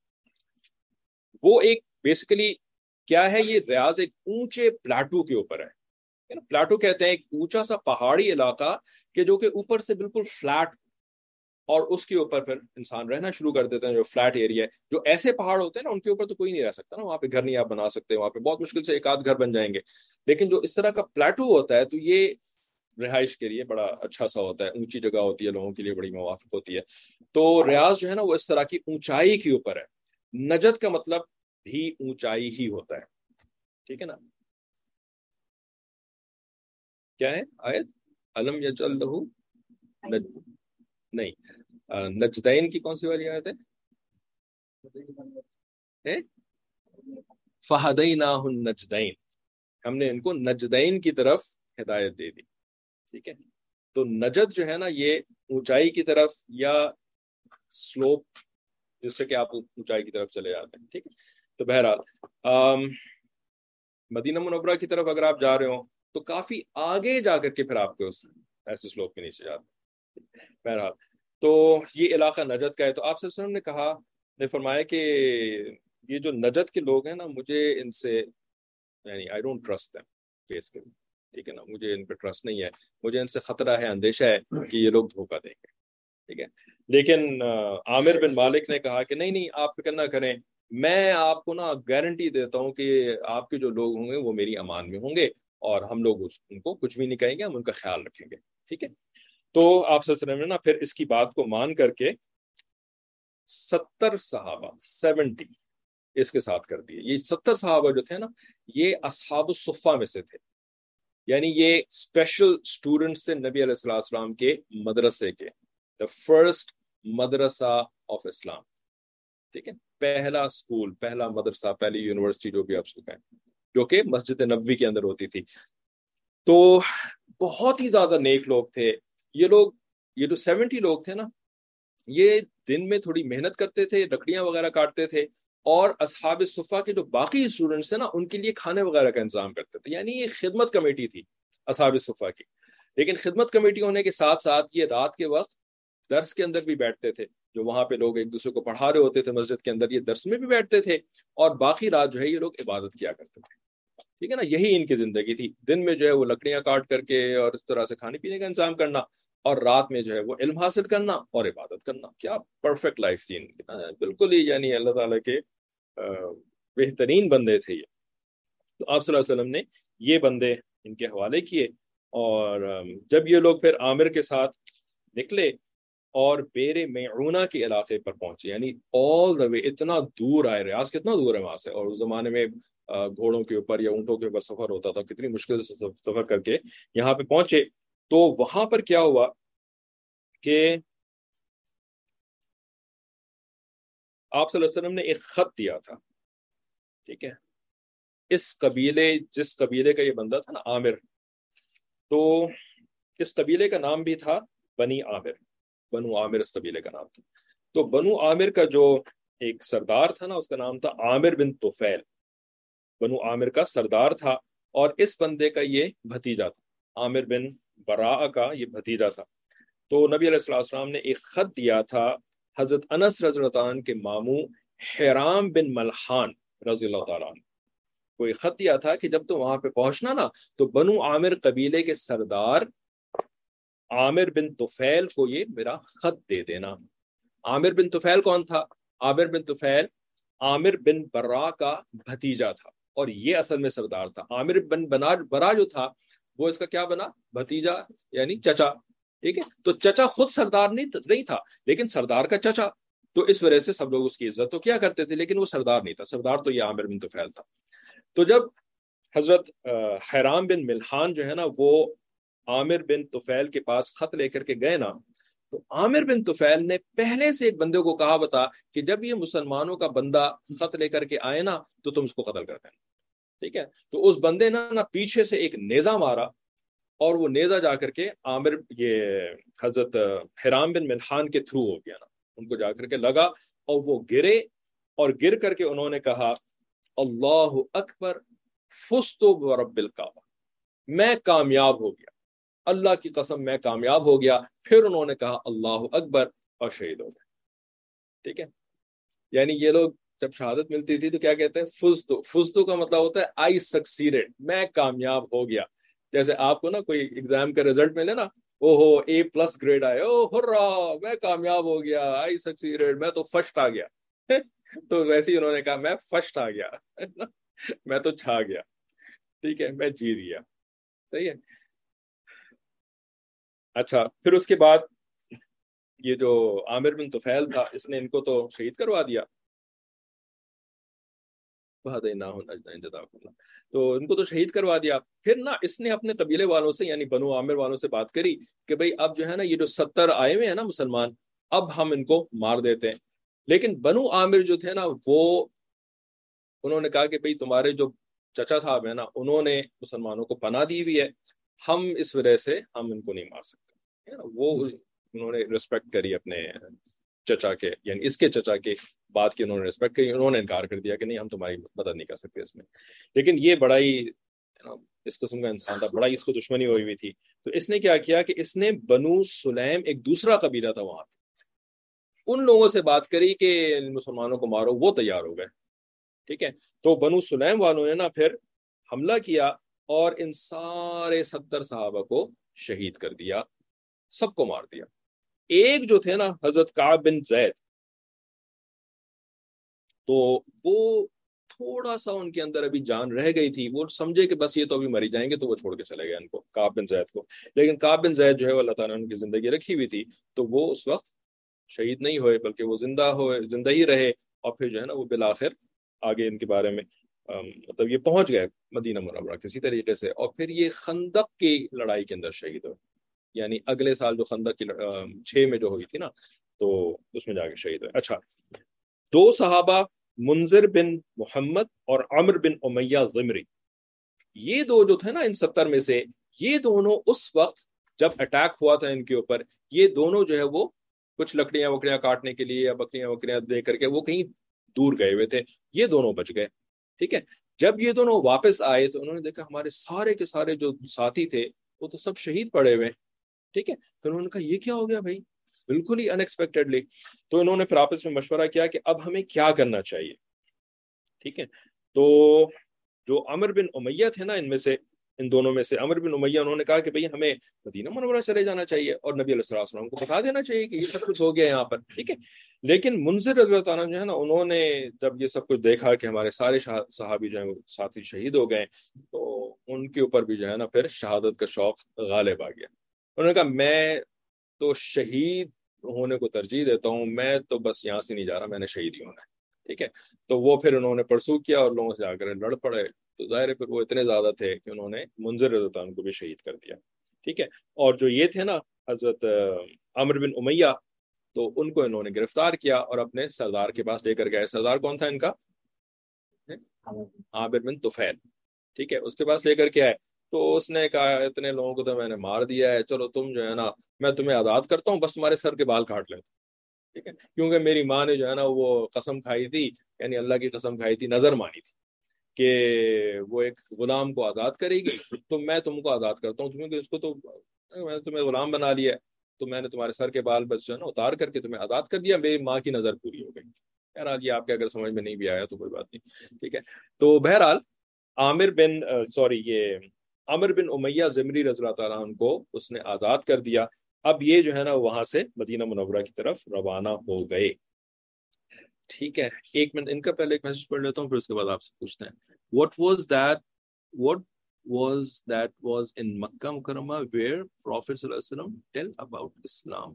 وہ ایک بیسیکلی کیا ہے، یہ ریاض ایک اونچے پلاٹو کے اوپر ہے. پلاٹو کہتے ہیں ایک اونچا سا پہاڑی علاقہ کہ جو کہ اوپر سے بالکل فلیٹ، اور اس کے اوپر پھر انسان رہنا شروع کر دیتے ہیں. جو فلیٹ ایریا ہے، جو ایسے پہاڑ ہوتے ہیں نا، ان کے اوپر تو کوئی نہیں رہ سکتا نا، وہاں پہ گھر نہیں آپ بنا سکتے، وہاں پہ بہت مشکل سے ایک آدھ گھر بن جائیں گے. لیکن جو اس طرح کا پلاٹو ہوتا ہے تو یہ رہائش کے لیے بڑا اچھا سا ہوتا ہے، اونچی جگہ ہوتی ہے، لوگوں کے لیے بڑی موافق ہوتی ہے. تو ریاض جو ہے نا وہ اس طرح کی اونچائی کے اوپر ہے. نجد کا مطلب بھی اونچائی ہی ہوتا ہے. ٹھیک ہے نا. کیا ہے آیت؟ علم یجعل لہ نہیں، نجدین کی کون سی والی آیت ہے؟ فہدیناہ النجدین، ہم نے ان کو نجدین کی طرف ہدایت دے دی. ٹھیک ہے. تو نجد جو ہے نا یہ اونچائی کی طرف یا سلوپ، جس سے کہ آپ اونچائی کی طرف چلے جاتے ہیں. ٹھیک ہے. تو بہرحال مدینہ منورہ کی طرف اگر آپ جا رہے ہوں تو کافی آگے جا کر کے پھر آپ کے اس ایسے سلوپ کے نیچے جاتے ہیں. بہرحال تو یہ علاقہ نجد کا ہے. تو آپ صلی اللہ علیہ وسلم نے کہا، نے فرمایا کہ یہ جو نجد کے لوگ ہیں نا، مجھے ان سے یعنی I don't trust them basically. ٹھیک ہے نا. مجھے ان پہ ٹرسٹ نہیں ہے، مجھے ان سے خطرہ ہے، اندیشہ ہے کہ یہ لوگ دھوکہ دیں گے. ٹھیک ہے. لیکن عامر بن مالک نے کہا کہ نہیں نہیں، آپ فکر نہ کریں، میں آپ کو نا گارنٹی دیتا ہوں کہ آپ کے جو لوگ ہوں گے وہ میری امان میں ہوں گے، اور ہم لوگ ان کو کچھ بھی نہیں کہیں گے، ہم ان کا خیال رکھیں گے. ٹھیک ہے. تو آپ صلی اللہ علیہ وسلم نے نا پھر اس کی بات کو مان کر کے 70 صحابہ 70 اس کے ساتھ کر دیے. یہ 70 صحابہ جو تھے نا، یہ اصحاب الصفہ میں سے تھے. یعنی یہ اسپیشل اسٹوڈنٹس تھے نبی علیہ السلام کے مدرسے کے، دا فرسٹ مدرسہ آف اسلام. ٹھیک ہے. پہلا اسکول، پہلا مدرسہ، پہلی یونیورسٹی جو بھی آپ اس کو کہیں، جو کہ مسجد نبوی کے اندر ہوتی تھی. تو بہت ہی زیادہ نیک لوگ تھے یہ لوگ. یہ جو 70 لوگ تھے نا، یہ دن میں تھوڑی محنت کرتے تھے، لکڑیاں وغیرہ کاٹتے تھے، اور اصحاب صفہ کے جو باقی اسٹوڈنٹس تھے نا، ان کے لیے کھانے وغیرہ کا انتظام کرتے تھے. یعنی یہ خدمت کمیٹی تھی اصحاب صفہ کی. لیکن خدمت کمیٹی ہونے کے ساتھ ساتھ یہ رات کے وقت درس کے اندر بھی بیٹھتے تھے. جو وہاں پہ لوگ ایک دوسرے کو پڑھا رہے ہوتے تھے مسجد کے اندر، یہ درس میں بھی بیٹھتے تھے، اور باقی رات جو ہے یہ لوگ عبادت کیا کرتے تھے. ٹھیک ہے نا. یہی ان کی زندگی تھی. دن میں جو ہے وہ لکڑیاں کاٹ کر کے اور اس طرح سے کھانے پینے کا انتظام کرنا، اور رات میں جو ہے وہ علم حاصل کرنا اور عبادت کرنا. کیا پرفیکٹ لائف تھی ان کی، بالکل ہی یعنی اللہ تعالیٰ کے بہترین بندے تھے یہ. تو آپ صلی اللہ علیہ وسلم نے یہ بندے ان کے حوالے کیے. اور جب یہ لوگ پھر عامر کے ساتھ نکلے اور بیر میعونہ کے علاقے پر پہنچے، یعنی آل دا وے اتنا دور آئے. ریاض کتنا دور ہے وہاں سے، اور اس زمانے میں گھوڑوں کے اوپر یا اونٹوں کے اوپر سفر ہوتا تھا، کتنی مشکل سے سفر کر کے یہاں پہ پہنچے. تو وہاں پر کیا ہوا کہ آپ صلی اللہ علیہ وسلم نے ایک خط دیا تھا. ٹھیک ہے. اس قبیلے، جس قبیلے کا یہ بندہ تھا نا عامر، تو اس قبیلے کا نام بھی تھا بنی عامر. بنو عامر اس قبیلے کا نام تھا. تو بنو عامر کا جو ایک سردار تھا نا، اس کا نام تھا عامر بن طفیل. بنو عامر کا سردار تھا، اور اس بندے کا یہ بھتیجا تھا. عامر بن براء کا یہ بھتیجا تھا. تو نبی علیہ السلام نے ایک خط دیا تھا حضرت انس رضی اللہ تعالیٰ عنہ کے ماموں حرام بن ملحان رضی اللہ تعالیٰ عنہ کو ایک خط دیا تھا کہ جب تو وہاں پہ پہنچنا نا، تو بنو عامر قبیلے کے سردار عامر بن طفیل کو یہ میرا خط دے دینا. عامر بن طفیل کون تھا؟ عامر بن طفیل عامر بن برا کا بھتیجا تھا، اور یہ اصل میں سردار تھا. عامر بن برا جو تھا وہ اس کا کیا بنا؟ بھتیجا یعنی چچا. ٹھیک ہے, تو چچا خود سردار نہیں تھا, لیکن سردار کا چچا, تو اس وجہ سے سب لوگ اس کی عزت تو کیا کرتے تھے, لیکن وہ سردار نہیں تھا. سردار تو یہ عامر بن طفیل تھا. تو جب حضرت حرام بن ملحان جو ہے نا وہ عامر بن طفیل کے پاس خط لے کر کے گئے نا, تو عامر بن طفیل نے پہلے سے ایک بندے کو کہا بتا کہ جب یہ مسلمانوں کا بندہ خط لے کر کے آئے نا تو تم اس کو قتل کر دینا. ٹھیک ہے, تو اس بندے نے نا پیچھے سے ایک نیزہ مارا, اور وہ نیزہ جا کر کے عامر یہ حضرت حرام بن ملحان کے تھرو ہو گیا نا, ان کو جا کر کے لگا, اور وہ گرے, اور گر کر کے انہوں نے کہا اللہ اکبر فزت برب الکعبہ, میں کامیاب ہو گیا, اللہ کی قسم میں کامیاب ہو گیا. پھر انہوں نے کہا اللہ اکبر اور شہید ہو گئے. ٹھیک ہے, یعنی یہ لوگ جب شہادت ملتی تھی تو کیا کہتے ہیں؟ فزتو. فزتو کا مطلب ہوتا ہے آئی سکسیڈڈ, میں کامیاب ہو گیا. جیسے آپ کو نا کوئی ایگزام کا رزلٹ ملے نا, او ہو A+ گریڈ آئے, او ہرا میں کامیاب ہو گیا, آئی سکسیڈڈ, میں تو فرسٹ آ گیا. تو ویسے ہی انہوں نے کہا میں فرسٹ آ گیا, میں تو چھا گیا. ٹھیک ہے, میں جیت گیا. صحیح ہے. اچھا, پھر اس کے بعد یہ جو عامر بن طفیل تھا, اس نے ان کو تو شہید کروا دیا. تو ان کو تو شہید کروا دیا. پھر نا اس نے اپنے قبیلے والوں سے یعنی بنو عامر والوں سے بات کری کہ بھئی اب جو ہے نا یہ جو 70 آئے ہوئے ہیں نا مسلمان, اب ہم ان کو مار دیتے ہیں. لیکن بنو عامر جو تھے نا وہ انہوں نے کہا کہ بھئی تمہارے جو چچا صاحب ہیں نا انہوں نے مسلمانوں کو پناہ دی ہوئی ہے, ہم اس وجہ سے ہم ان کو نہیں مار سکتے. وہ انہوں نے ریسپیکٹ کری اپنے چچا کے, یعنی اس کے چچا کے بات کی انہوں نے ریسپیکٹ کری. انہوں نے انکار کر دیا کہ نہیں ہم تمہاری مدد نہیں کر سکتے اس میں. لیکن یہ بڑا ہی اس قسم کا انسان تھا, بڑا ہی اس کو دشمنی ہوئی ہوئی تھی. تو اس نے کیا کیا کہ اس نے بنو سلیم, ایک دوسرا قبیلہ تھا وہاں, ان لوگوں سے بات کری کہ مسلمانوں کو مارو, وہ تیار ہو گئے. ٹھیک ہے, تو بنو سلیم والوں نے نا پھر حملہ کیا اور ان سارے 70 صحابہ کو شہید کر دیا, سب کو مار دیا. ایک جو تھے نا حضرت کعب بن زید, تو وہ تھوڑا سا ان کے اندر ابھی جان رہ گئی تھی, وہ سمجھے کہ بس یہ تو ابھی مری جائیں گے, تو وہ چھوڑ کے چلے گئے ان کو, کعب بن زید کو. لیکن کعب بن زید جو ہے وہ اللہ تعالیٰ نے ان کی زندگی رکھی ہوئی تھی, تو وہ اس وقت شہید نہیں ہوئے بلکہ وہ زندہ ہی رہے. اور پھر جو ہے نا وہ بالآخر آگے ان کے بارے میں مطلب یہ پہنچ گئے مدینہ منورہ کسی طریقے سے, اور پھر یہ خندق کی لڑائی کے اندر شہید ہوئے. یعنی اگلے سال جو خندق کی 6 میں جو ہوئی تھی نا, تو اس میں جا کے شہید ہوئے. اچھا, 2 صحابہ منذر بن محمد اور عمر بن امیہ ضمری, یہ 2 جو تھے نا ان 70 میں سے, یہ دونوں اس وقت جب اٹیک ہوا تھا ان کے اوپر, یہ دونوں جو ہے وہ کچھ لکڑیاں وکڑیاں کاٹنے کے لیے یا بکریاں وکریاں دے کر کے وہ کہیں دور گئے ہوئے تھے, یہ دونوں بچ گئے. ٹھیک ہے, جب یہ دونوں واپس آئے تو انہوں نے دیکھا ہمارے سارے کے سارے جو ساتھی تھے وہ تو سب شہید پڑے ہوئے. ٹھیک ہے, تو انہوں نے کہا یہ کیا ہو گیا بھائی, بالکل ہی انیکسپیکٹڈلی. تو انہوں نے پھر آپس میں مشورہ کیا کہ اب ہمیں کیا کرنا چاہیے. ٹھیک ہے, تو جو عمر بن امیہ تھے نا ان دونوں میں سے عمر بن امیہ, انہوں نے کہا کہ بھئی ہمیں مدینہ منورہ چلے جانا چاہیے اور نبی علیہ السلام کو بتا دینا چاہیے کہ یہ سب کچھ ہو گیا یہاں پر. ٹھیک ہے, لیکن منذر رضی اللہ تعالیٰ جو ہے نا انہوں نے جب یہ سب کچھ دیکھا کہ ہمارے سارے صحابی جو ہیں ساتھی شہید ہو گئے, تو ان کے اوپر بھی جو ہے نا پھر شہادت کا شوق غالب آ گیا. انہوں نے کہا میں تو شہید ہونے کو ترجیح دیتا ہوں, میں تو بس یہاں سے نہیں جا رہا, میں نے شہید ہی ہونا ہے. ٹھیک ہے, تو وہ پھر انہوں نے پرسو کیا اور لوگوں سے جا کر لڑ پڑے. تو ظاہر ہے پھر وہ اتنے زیادہ تھے کہ انہوں نے منذر رضی اللہ عنہ کو بھی شہید کر دیا. ٹھیک ہے, اور جو یہ تھے نا حضرت عمر بن امیہ, تو ان کو انہوں نے گرفتار کیا اور اپنے سردار کے پاس لے کر گئے. سردار کون تھا ان کا؟ عامر بن طفیل. ٹھیک ہے, اس کے پاس لے کر کے آئے, تو اس نے کہا اتنے لوگوں کو تو میں نے مار دیا ہے, چلو تم جو ہے نا میں تمہیں آزاد کرتا ہوں, بس تمہارے سر کے بال کاٹ لیتا. ٹھیک ہے, کیونکہ میری ماں نے جو ہے نا وہ قسم کھائی تھی, یعنی اللہ کی قسم کھائی تھی, نظر مانی تھی کہ وہ ایک غلام کو آزاد کرے گی, تو میں تم کو آزاد کرتا ہوں, کیونکہ اس کو تو میں نے تمہیں غلام بنا لیا ہے, تو میں نے تمہارے سر کے بال بس جو ہے نا اتار کر کے تمہیں آزاد کر دیا, میری ماں کی نظر پوری ہو گئی. بہرحال یہ آپ کے اگر سمجھ میں نہیں بھی آیا تو کوئی بات نہیں. ٹھیک ہے, تو بہرحال یہ عمر بن امیہ ضمری رضی اللہ تعالیٰ عنہ کو اس نے آزاد کر دیا. اب یہ جو ہے نا وہاں سے مدینہ منورہ کی طرف روانہ ہو گئے. ٹھیک ہے, 1 منٹ ان کا پہلے ایک میسج پڑھ لیتا ہوں, پھر اس کے بعد آپ سے پوچھتے ہیں. What was in Makkah Mukarramah where Prophet sallallahu alaihi wasallam tell about Islam.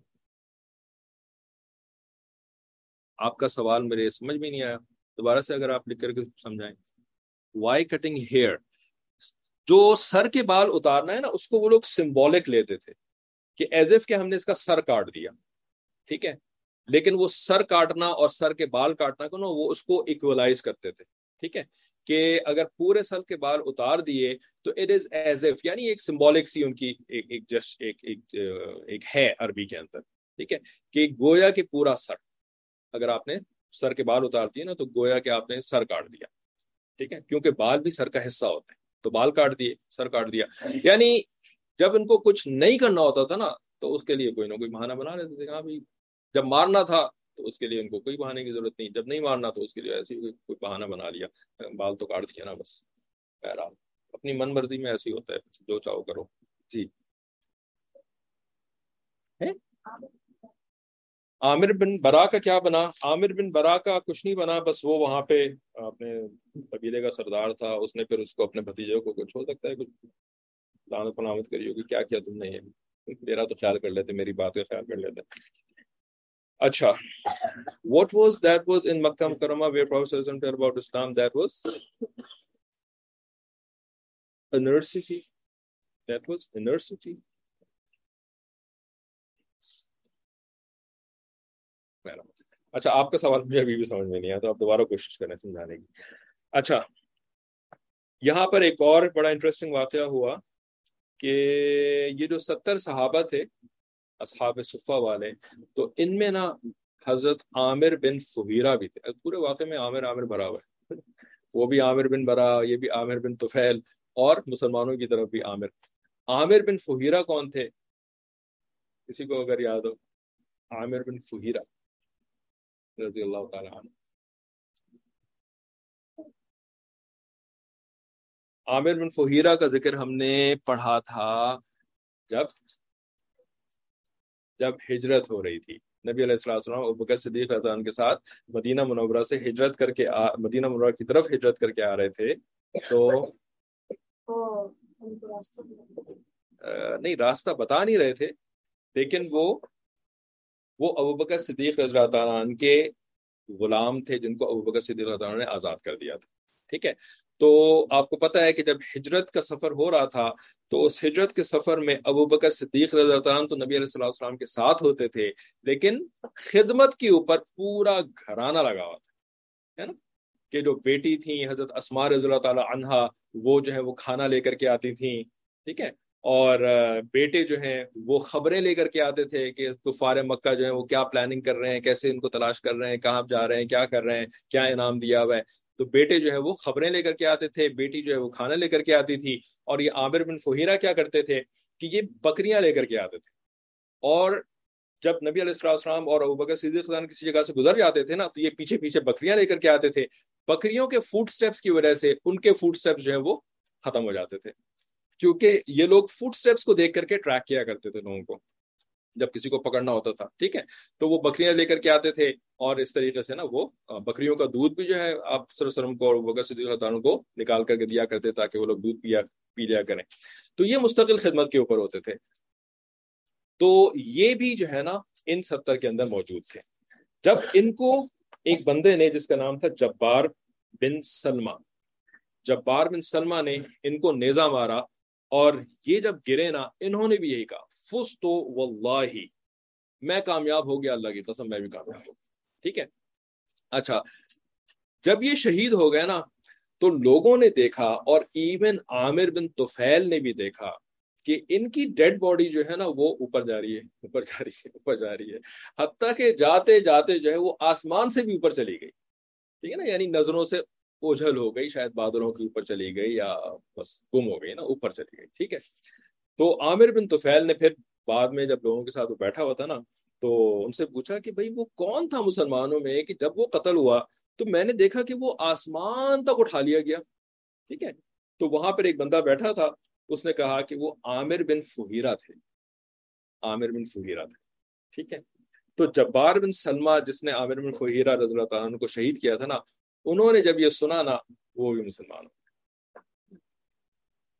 आपका सवाल मेरे समझ में नहीं आया, दोबारा से अगर आप लिख करके समझाएं. Why cutting hair? जो सर के बाल उतारना है ना, उसको वो लोग सिंबॉलिक लेते थे कि एज इफ के हमने इसका सर काट दिया, ठीक है, लेकिन वो सर काटना और सर के बाल काटना को ना वो उसको इक्वलाइज करते थे, ठीक है, कि अगर पूरे सर के बाल उतार दिए तो इट इज एज इफ, यानी एक सिंबॉलिक सी उनकी एक जस्ट एक है अरबी के अंदर, ठीक है, कि गोया के पूरा सर, अगर आपने सर के बाल उतार दिए ना तो गोया के आपने सर काट दिया, ठीक है, क्योंकि बाल भी सर का हिस्सा होते हैं, तो बाल काट दिए, सर काट दिया. यानी जब इनको कुछ नहीं करना होता था ना तो उसके लिए कोई ना कोई बहाना बना लेते थे. हाँ भाई, जब मारना था तो उसके लिए इनको कोई बहाने की जरूरत नहीं, जब नहीं मारना तो उसके लिए ऐसे ही कोई बहाना बना लिया, बाल तो काट दिया ना बस. बहरहाल अपनी मन मर्जी में ऐसे ही होता है, जो चाहो करो. जी है. आमिर बिन बरा का क्या बना? आमिर बिन बरा का कुछ नहीं बना, बस वो वहां पे अपने कबीले का सरदार था, उसने फिर उसको अपने भतीजे को कुछ हो सकता है कुछ लानत पलामत करी होगी, क्या किया तुमने, ये मेरा तो ख्याल कर लेते, मेरी बात का ख्याल कर लेते. अच्छा, what was that was in Makkah Mukarramah where Prophet sallallahu alaihi wasallam tell about Islam? That was a university. That was a university. अच्छा, आपका सवाल मुझे अभी भी समझ में नहीं आया, तो आप दोबारा कोशिश करें समझाने की. अच्छा, यहाँ पर एक और बड़ा इंटरेस्टिंग वाकया हुआ कि ये जो 70 सहाबा थे असहाब सुफ़ा वाले, तो इनमें ना हजरत आमिर बिन फुहीरा भी थे. पूरे वाक़े में आमिर आमिर भरा हुआ है, वो भी आमिर बिन बरा, ये भी आमिर बिन तुफैल, और मुसलमानों की तरफ भी आमिर. आमिर बिन फुहीरा कौन थे, किसी को अगर याद हो? आमिर बिन फुहीरा रज़ी अल्लाह ताला अन्हु. आमिर बिन फुहीरा का जिक्र हमने पढ़ा था जब जब हिजरत हो रही थी. नबी अलैहिस्सलाम अबू बकर सिद्दीक़ रज़ियल्लाहु अन्हु के साथ मदीना मुनव्वरा से हिजरत करके मदीना मुनव्वरा की तरफ हिजरत करके आ रहे थे. तो नहीं, रास्ता बता नहीं रहे थे, लेकिन वो अबू बकर सिद्दीक़ रज़ियल्लाहु अन्हु के गुलाम थे जिनको अबू बकर सिद्दीक़ रज़ियल्लाहु अन्हु ने आज़ाद कर दिया था, ठीक है. तो आपको पता है कि जब हिजरत का सफर हो रहा था तो उस हिजरत के सफर में अबू बकर सिद्दीक़ रज़ियल्लाहु अन्हु तो नबी अलैहिस्सलाम के साथ होते थे, लेकिन खिदमत के ऊपर पूरा घराना लगा हुआ था, है ना, कि जो बेटी थी हजरत अस्मा रज़ियल्लाहु ताला अन्हा, वो जो है वो खाना लेकर के आती थी, ठीक है, और बेटे जो हैं वो खबरें लेकर के आते थे कि कुफार मक्का जो है वो क्या प्लानिंग कर रहे हैं, कैसे इनको तलाश कर रहे हैं, कहाँ जा रहे हैं, क्या कर रहे हैं, क्या इनाम दिया हुआ है. तो बेटे जो है वो खबरें लेकर के आते थे, बेटी जो है वो खाना लेकर के आती थी. और ये आमिर बिन फुहीरा क्या करते थे कि ये बकरियां लेकर के आते थे, और जब नबी अलैहिस्सलाम और अबू बकर सिद्दीक़ किसी जगह से गुजर जाते थे ना, तो ये पीछे पीछे बकरियां लेकर के आते थे. बकरियों के फूड स्टेप्स की वजह से उनके फूड स्टेप्स जो है वो खत्म हो जाते थे, क्योंकि ये लोग फूड स्टेप्स को देख करके ट्रैक किया करते थे लोगों को जब किसी को पकड़ना होता था, ठीक है. तो वो बकरियां लेकर के आते थे, और इस तरीके से ना वो बकरियों का दूध भी जो है आप सल्लल्लाहु को और बकर सिद्दीक़ रज़ियल्लाहु को निकाल करके दिया करते ताकि वो लोग दूध पी लिया करें. तो ये मुस्तकिल खिदमत के ऊपर होते थे. तो ये भी जो है ना इन 70 के अंदर मौजूद थे. जब इनको एक बंदे ने जिसका नाम था जब्बार बिन सलमा ने इनको नेजा मारा, और ये जब गिरे ना, इन्होंने भी यही कहा, फुस तो वल्लाही, मैं कामयाब हो गया, अल्लाह की कसम मैं भी कामयाब हो गया, ठीक है. अच्छा, जब ये शहीद हो गए ना, तो लोगों ने देखा, और इवन आमिर बिन तुफैल ने भी देखा कि इनकी डेड बॉडी जो है ना वो ऊपर जा रही है, ऊपर जा रही है, ऊपर जा रही है, हत्ता के जाते जाते जो है वो आसमान से भी ऊपर चली गई, ठीक है ना, यानी नजरों से ओझल हो गई, शायद बादलों के ऊपर चली गई, या बस गुम हो गई ना, ऊपर चली गई, ठीक है. तो आमिर बिन तुफैल ने फिर बाद में जब लोगों के साथ वो बैठा हुआ था ना, तो उनसे पूछा कि भाई वो कौन था मुसलमानों में कि जब वो कत्ल हुआ तो मैंने देखा कि वो आसमान तक उठा लिया गया, ठीक है. तो वहां पर एक बंदा बैठा था, उसने कहा कि वो आमिर बिन फुहीरा थे, आमिर बिन फुहीरा थे, ठीक है. तो जब्बार बिन सलमा जिसने आमिर बिन फुहीरा रज़ियल्लाहु ताला अन्हु को शहीद किया था ना, उन्होंने जब ये सुना ना, वो भी मुसलमान हो.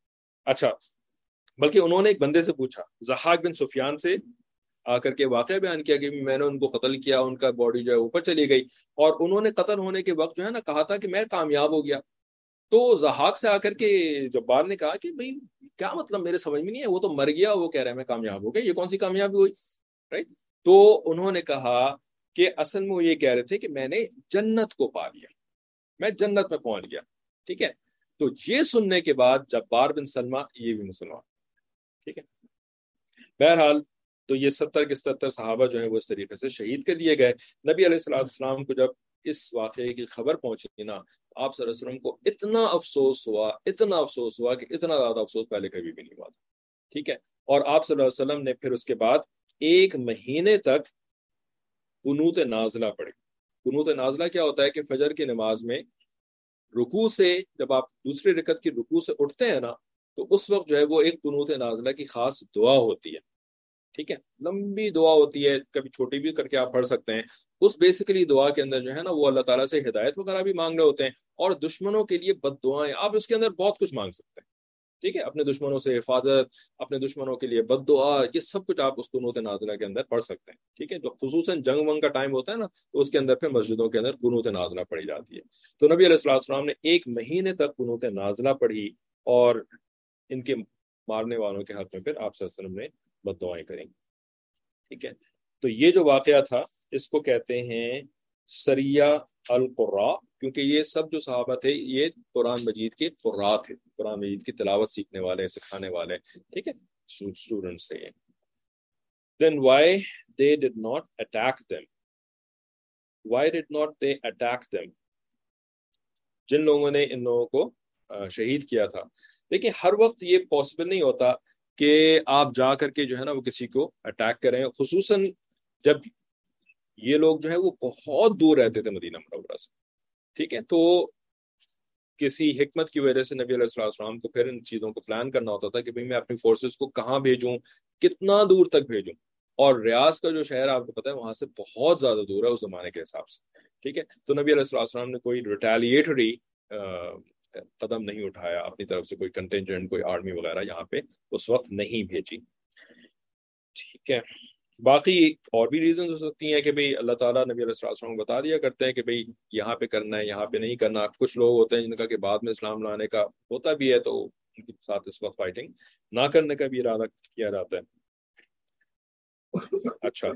اچھا، بلکہ انہوں نے ایک بندے سے پوچھا، ضحاک بن سفیان سے آ کر کے واقعہ بیان کیا کہ میں نے ان کو قتل کیا، ان کا باڈی جو ہے اوپر چلی گئی، اور انہوں نے قتل ہونے کے وقت جو ہے نا کہا تھا کہ میں کامیاب ہو گیا. تو ضحاک سے آ کر کے جبار نے کہا کہ بھائی کیا مطلب، میرے سمجھ میں نہیں ہے، وہ تو مر گیا، وہ کہہ رہا ہے میں کامیاب ہو گیا، یہ کون سی کامیابی ہوئی؟ رائٹ. تو انہوں نے کہا کہ اصل میں وہ یہ کہہ رہے تھے کہ میں نے جنت کو پا لیا، میں جنت میں پہنچ گیا. ٹھیک ہے. تو یہ سننے کے بعد جبار بن سلمہ یہ بھی مسلمان. ٹھیک ہے. بہرحال تو یہ 70 کے 77 صحابہ جو ہیں وہ اس طریقے سے شہید کر دیے گئے. نبی علیہ الصلوۃ والسلام کو جب اس واقعے کی خبر پہنچی نا، آپ صلی اللہ علیہ وسلم کو اتنا افسوس ہوا، اتنا افسوس ہوا کہ اتنا زیادہ افسوس پہلے کبھی بھی نہیں ہوا تھا. ٹھیک ہے. اور آپ صلی اللہ علیہ وسلم نے پھر اس کے بعد 1 مہینے تک قنوت نازلہ پڑھی. قنوت نازلہ کیا ہوتا ہے کہ فجر کی نماز میں رکوع سے جب آپ دوسری رکعت کی رکوع سے اٹھتے ہیں نا، تو اس وقت جو ہے وہ ایک قنوت نازلہ کی خاص دعا ہوتی ہے. ٹھیک ہے. لمبی دعا ہوتی ہے، کبھی چھوٹی بھی کر کے آپ پڑھ سکتے ہیں. اس بیسیکلی دعا کے اندر جو ہے نا وہ اللہ تعالیٰ سے ہدایت وغیرہ بھی مانگ رہے ہوتے ہیں، اور دشمنوں کے لیے بد دعائیں، آپ اس کے اندر بہت کچھ مانگ سکتے ہیں. ٹھیک ہے. اپنے دشمنوں سے حفاظت، اپنے دشمنوں کے لیے بد دعا، یہ سب کچھ آپ اس قنوت نازلہ کے اندر پڑھ سکتے ہیں. ٹھیک ہے. جو خصوصاً جنگ ونگ کا ٹائم ہوتا ہے نا، تو اس کے اندر پھر مسجدوں کے اندر قنوت نازلہ پڑھی جاتی ہے. تو نبی علیہ الصلوۃ والسلام نے 1 مہینے تک قنوت نازلہ پڑھی، اور ان کے مارنے والوں کے حق میں پھر آپ صلی اللہ علیہ وسلم نے بد دعائیں کریں. ٹھیک ہے. تو یہ جو واقعہ تھا اس کو کہتے ہیں سریہ القراء، کیونکہ یہ سب جو صحابہ تھے یہ قرآن مجید کے قراء تھے، قرآن مجید کی تلاوت سیکھنے والے، سکھانے والے. ٹھیک ہے. اسٹوڈنٹس سے. Then why they did not attack them? Why did not they attack them? جن لوگوں نے ان لوگوں کو شہید کیا تھا. دیکھیں ہر وقت یہ پاسبل نہیں ہوتا کہ آپ جا کر کے جو ہے نا وہ کسی کو اٹیک کریں، خصوصاً جب یہ لوگ جو ہے وہ بہت دور رہتے تھے مدینہ منورہ سے. ٹھیک ہے. تو کسی حکمت کی وجہ سے نبی علیہ الصلوۃ والسلام کو پھر ان چیزوں کو پلان کرنا ہوتا تھا کہ بھئی میں اپنی فورسز کو کہاں بھیجوں، کتنا دور تک بھیجوں. اور ریاض کا جو شہر آپ کو پتہ ہے وہاں سے بہت زیادہ دور ہے اس زمانے کے حساب سے. ٹھیک ہے. تو نبی علیہ الصلوۃ والسلام نے کوئی ریٹیلیٹری قدم نہیں اٹھایا، اپنی طرف سے کوئی کنٹینجنٹ، کوئی آرمی وغیرہ یہاں پہ اس وقت نہیں بھیجی. ٹھیک ہے. باقی اور بھی ریزنز ہو سکتی ہیں کہ بھئی اللہ تعالیٰ نبی علیہ الصلوۃ والسلام کو بتا دیا کرتے ہیں کہ بھئی یہاں پہ کرنا ہے، یہاں پہ نہیں کرنا. کچھ لوگ ہوتے ہیں جن کا کہ بعد میں اسلام لانے کا ہوتا بھی ہے، تو ان کے ساتھ اس وقت فائٹنگ نہ کرنے کا بھی ارادہ کیا جاتا ہے. اچھا،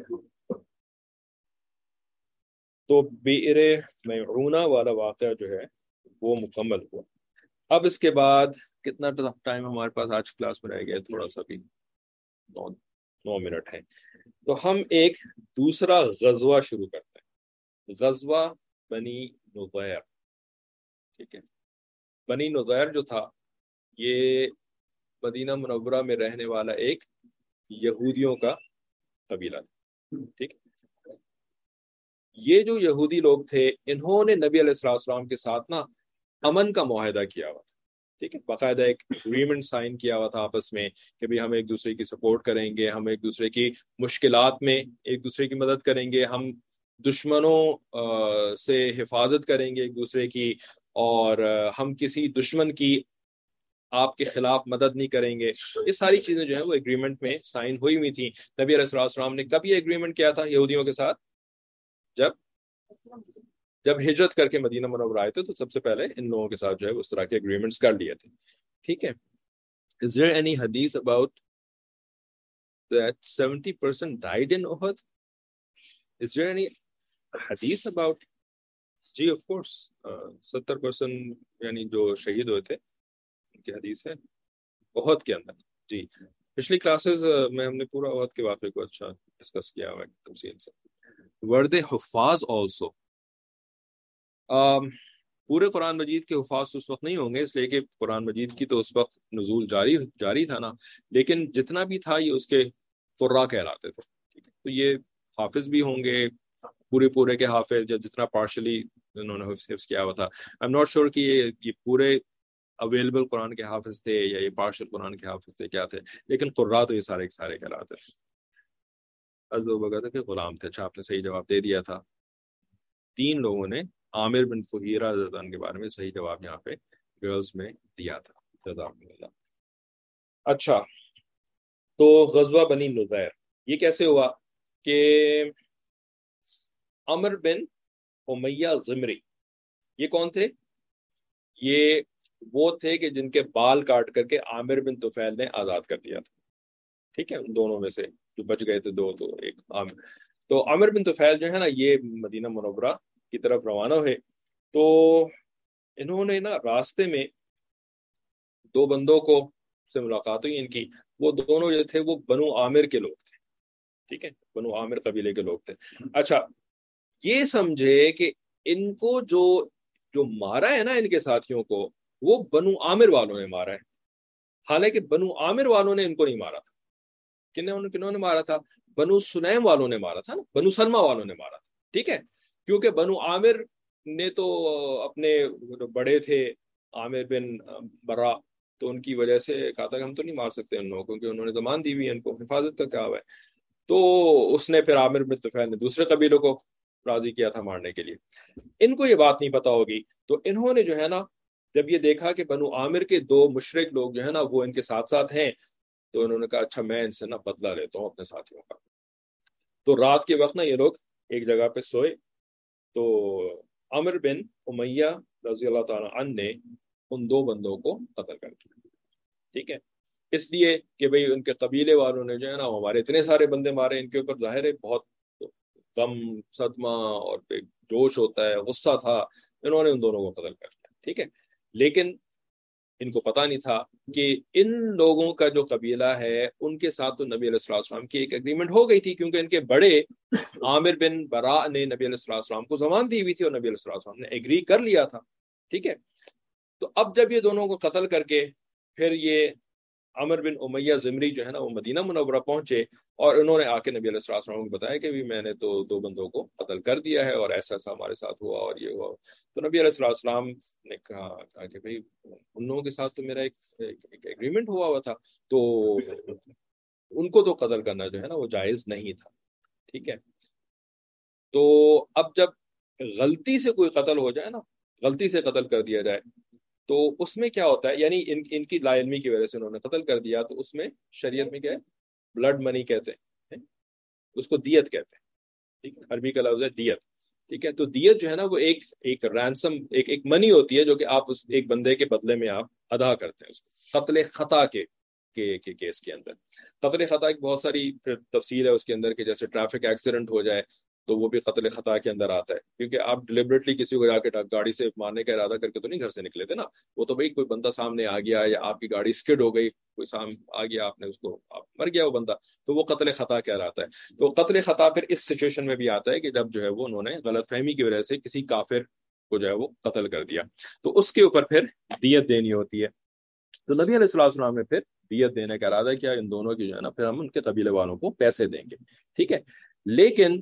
تو بئر میعونہ والا واقعہ جو ہے وہ مکمل ہوا. اب اس کے بعد کتنا ٹائم ہمارے پاس آج کلاس میں رہ گیا؟ تھوڑا سا بھی 9 منٹ ہے. تو ہم ایک دوسرا غزوہ شروع کرتے ہیں، غزوہ بنی نضیر. ٹھیک ہے. بنی نضیر جو تھا یہ مدینہ منورہ میں رہنے والا ایک یہودیوں کا قبیلہ تھا. ٹھیک. یہ جو یہودی لوگ تھے انہوں نے نبی علیہ السلام کے ساتھ نا امن کا معاہدہ کیا ہوا تھا. ٹھیک ہے. باقاعدہ ایک اگریمنٹ سائن کیا ہوا تھا آپس میں کہ بھی ہم ایک دوسرے کی سپورٹ کریں گے، ہم ایک دوسرے کی مشکلات میں ایک دوسرے کی مدد کریں گے، ہم دشمنوں سے حفاظت کریں گے ایک دوسرے کی، اور ہم کسی دشمن کی آپ کے خلاف مدد نہیں کریں گے. یہ ساری چیزیں جو ہیں وہ ایگریمنٹ میں سائن ہوئی ہوئی تھیں. نبی علیہ السلام نے کب یہ ایگریمنٹ کیا تھا یہودیوں کے ساتھ؟ جب ہجرت کر کے مدینہ منورہ آئے تھے تو سب سے پہلے ان لوگوں کے ساتھ جو ہے اس طرح کے اگریمنٹس کر لیے تھے. ٹھیک ہے. Is there any hadith about that 70% died in Uhud? Is there any hadith about جی آف کورس 70% یعنی جو شہید ہوئے تھے ان کی حدیث ہے احد کے اندر. جی پچھلی کلاسز میں ہم نے پورا احد کے واقعے کو اچھا ڈسکس کیا ہوا ہے تفصیل سے. were they Hafiz also؟ پورے قرآن مجید کے حفاظ اس وقت نہیں ہوں گے، اس لیے کہ قرآن مجید کی تو اس وقت نزول جاری تھا نا، لیکن جتنا بھی تھا یہ اس کے قراء کہلاتے تھے. تو یہ حافظ بھی ہوں گے، پورے کے حافظ، یا جتنا پارشلی انہوں نے حفظ کیا ہوا تھا. آئی ایم ناٹ شیور کہ یہ پورے اویلیبل قرآن کے حافظ تھے یا یہ پارشل قرآن کے حافظ تھے، کیا تھے، لیکن قراء تو یہ سارے کہلاتے تھے. کہ غلام تھے. اچھا آپ نے صحیح جواب دے دیا تھا. 3 لوگوں نے عامر بن فہیرہ رضی اللہ عنہ کے بارے میں صحیح جواب یہاں پہ گرلز میں دیا تھا. جزاکم اللہ. اچھا، تو غزوہ بنی نذیر یہ کیسے ہوا کہ عمر بن امیہ ضمری، یہ کون تھے؟ یہ وہ تھے کہ جن کے بال کاٹ کر کے عامر بن طفیل نے آزاد کر دیا تھا، ٹھیک ہے، ان دونوں میں سے جو بچ گئے تھے دو، تو ایک عامر، تو عامر بن طفیل جو ہے نا یہ مدینہ منورہ کی طرف روانہ ہوئے، تو انہوں نے نا راستے میں دو بندوں کو سے ملاقات ہوئی ان کی، وہ دونوں جو تھے وہ بنو عامر کے لوگ تھے، ٹھیک ہے، بنو عامر قبیلے کے لوگ تھے۔ اچھا، یہ سمجھے کہ ان کو جو جو مارا ہے نا ان کے ساتھیوں کو، وہ بنو عامر والوں نے مارا ہے، حالانکہ بنو عامر والوں نے ان کو نہیں مارا تھا۔ کنہوں نے مارا تھا؟ بنو سلیم والوں نے مارا تھا نا، بنو سلمہ والوں نے مارا تھا، ٹھیک ہے، کیونکہ بنو عامر نے تو اپنے بڑے تھے عامر بن برا، تو ان کی وجہ سے کہا تھا کہ ہم تو نہیں مار سکتے ان لوگوں کو کیونکہ انہوں نے زمان دی ہوئی ہے ان کو، حفاظت کا کیا ہوا ہے، تو اس نے پھر عامر بن طفیل نے دوسرے قبیلوں کو راضی کیا تھا مارنے کے لیے۔ ان کو یہ بات نہیں پتا ہوگی، تو انہوں نے جو ہے نا جب یہ دیکھا کہ بنو عامر کے دو مشرک لوگ جو ہے نا وہ ان کے ساتھ ساتھ ہیں، تو انہوں نے کہا اچھا میں ان سے نا بدلہ لیتا ہوں اپنے ساتھیوں کا۔ تو رات کے وقت نا یہ لوگ ایک جگہ پہ سوئے، تو عمر بن امیہ رضی اللہ تعالیٰ عنہ نے ان دو بندوں کو قتل کر دیا، ٹھیک ہے، اس لیے کہ بھئی ان کے قبیلے والوں نے جو ہے نا ہمارے اتنے سارے بندے مارے، ان کے اوپر ظاہر ہے بہت غم، صدمہ اور ایک جوش ہوتا ہے، غصہ تھا، انہوں نے ان دونوں کو قتل کر دیا، ٹھیک ہے، لیکن ان کو پتا نہیں تھا کہ ان لوگوں کا جو قبیلہ ہے ان کے ساتھ تو نبی علیہ السلام کی ایک ایگریمنٹ ہو گئی تھی، کیونکہ ان کے بڑے عامر بن برا نے نبی علیہ السلام کو زمان دی ہوئی تھی اور نبی علیہ السلام نے ایگری کر لیا تھا، ٹھیک ہے۔ تو اب جب یہ دونوں کو قتل کر کے پھر یہ عمر بن امیہ ضمری جو ہے نا وہ مدینہ منورہ پہنچے، اور انہوں نے آ کے نبی علیہ السلام کو بتایا کہ بھی میں نے تو دو بندوں کو قتل کر دیا ہے اور ایسا ایسا ہمارے ساتھ ہوا اور یہ ہوا، تو نبی علیہ السلام نے کہا کہ بھئی ان لوگوں کے ساتھ تو میرا ایک ایگریمنٹ ہوا تھا، تو ان کو تو قتل کرنا جو ہے نا وہ جائز نہیں تھا، ٹھیک ہے۔ تو اب جب غلطی سے کوئی قتل ہو جائے نا، غلطی سے قتل کر دیا جائے، تو اس میں کیا ہوتا ہے، یعنی ان کی لا علمی کی وجہ سے انہوں نے قتل کر دیا، تو اس میں شریعت میں کیا ہے، بلڈ منی کہتے ہیں، اس کو دیت کہتے ہیں، ٹھیک ہے، عربی کا لفظ ہے دیت، ٹھیک ہے، تو دیت جو ہے نا وہ ایک رینسم، ایک منی ہوتی ہے جو کہ آپ اس ایک بندے کے بدلے میں آپ ادا کرتے ہیں اس کو، قتل خطا کے کیس کے اندر۔ قتل خطا کی بہت ساری تفصیل ہے اس کے اندر، کہ جیسے ٹریفک ایکسیڈنٹ ہو جائے تو وہ بھی قتل خطا کے اندر آتا ہے، کیونکہ آپ ڈیلیبریٹلی کسی کو جا کے گاڑی سے مارنے کا ارادہ کر کے تو نہیں گھر سے نکلے تھے نا، وہ تو بھئی کوئی بندہ سامنے آ گیا یا آپ کی گاڑی اسکڈ ہو گئی، کوئی سامنے آ گیا، آپ نے اس کو مر گیا وہ بندہ، تو وہ قتل خطا کہلاتا ہے۔ تو قتل خطا پھر اس سچویشن میں بھی آتا ہے کہ جب جو ہے وہ انہوں نے غلط فہمی کی وجہ سے کسی کافر کو جو ہے وہ قتل کر دیا، تو اس کے اوپر پھر دیت دینی ہوتی ہے۔ تو نبی علیہ السلام نے پھر دیت دینے کا ارادہ کیا ان دونوں کی جو ہے نا، پھر ہم ان کے قبیلے والوں کو پیسے دیں گے، ٹھیک ہے۔ لیکن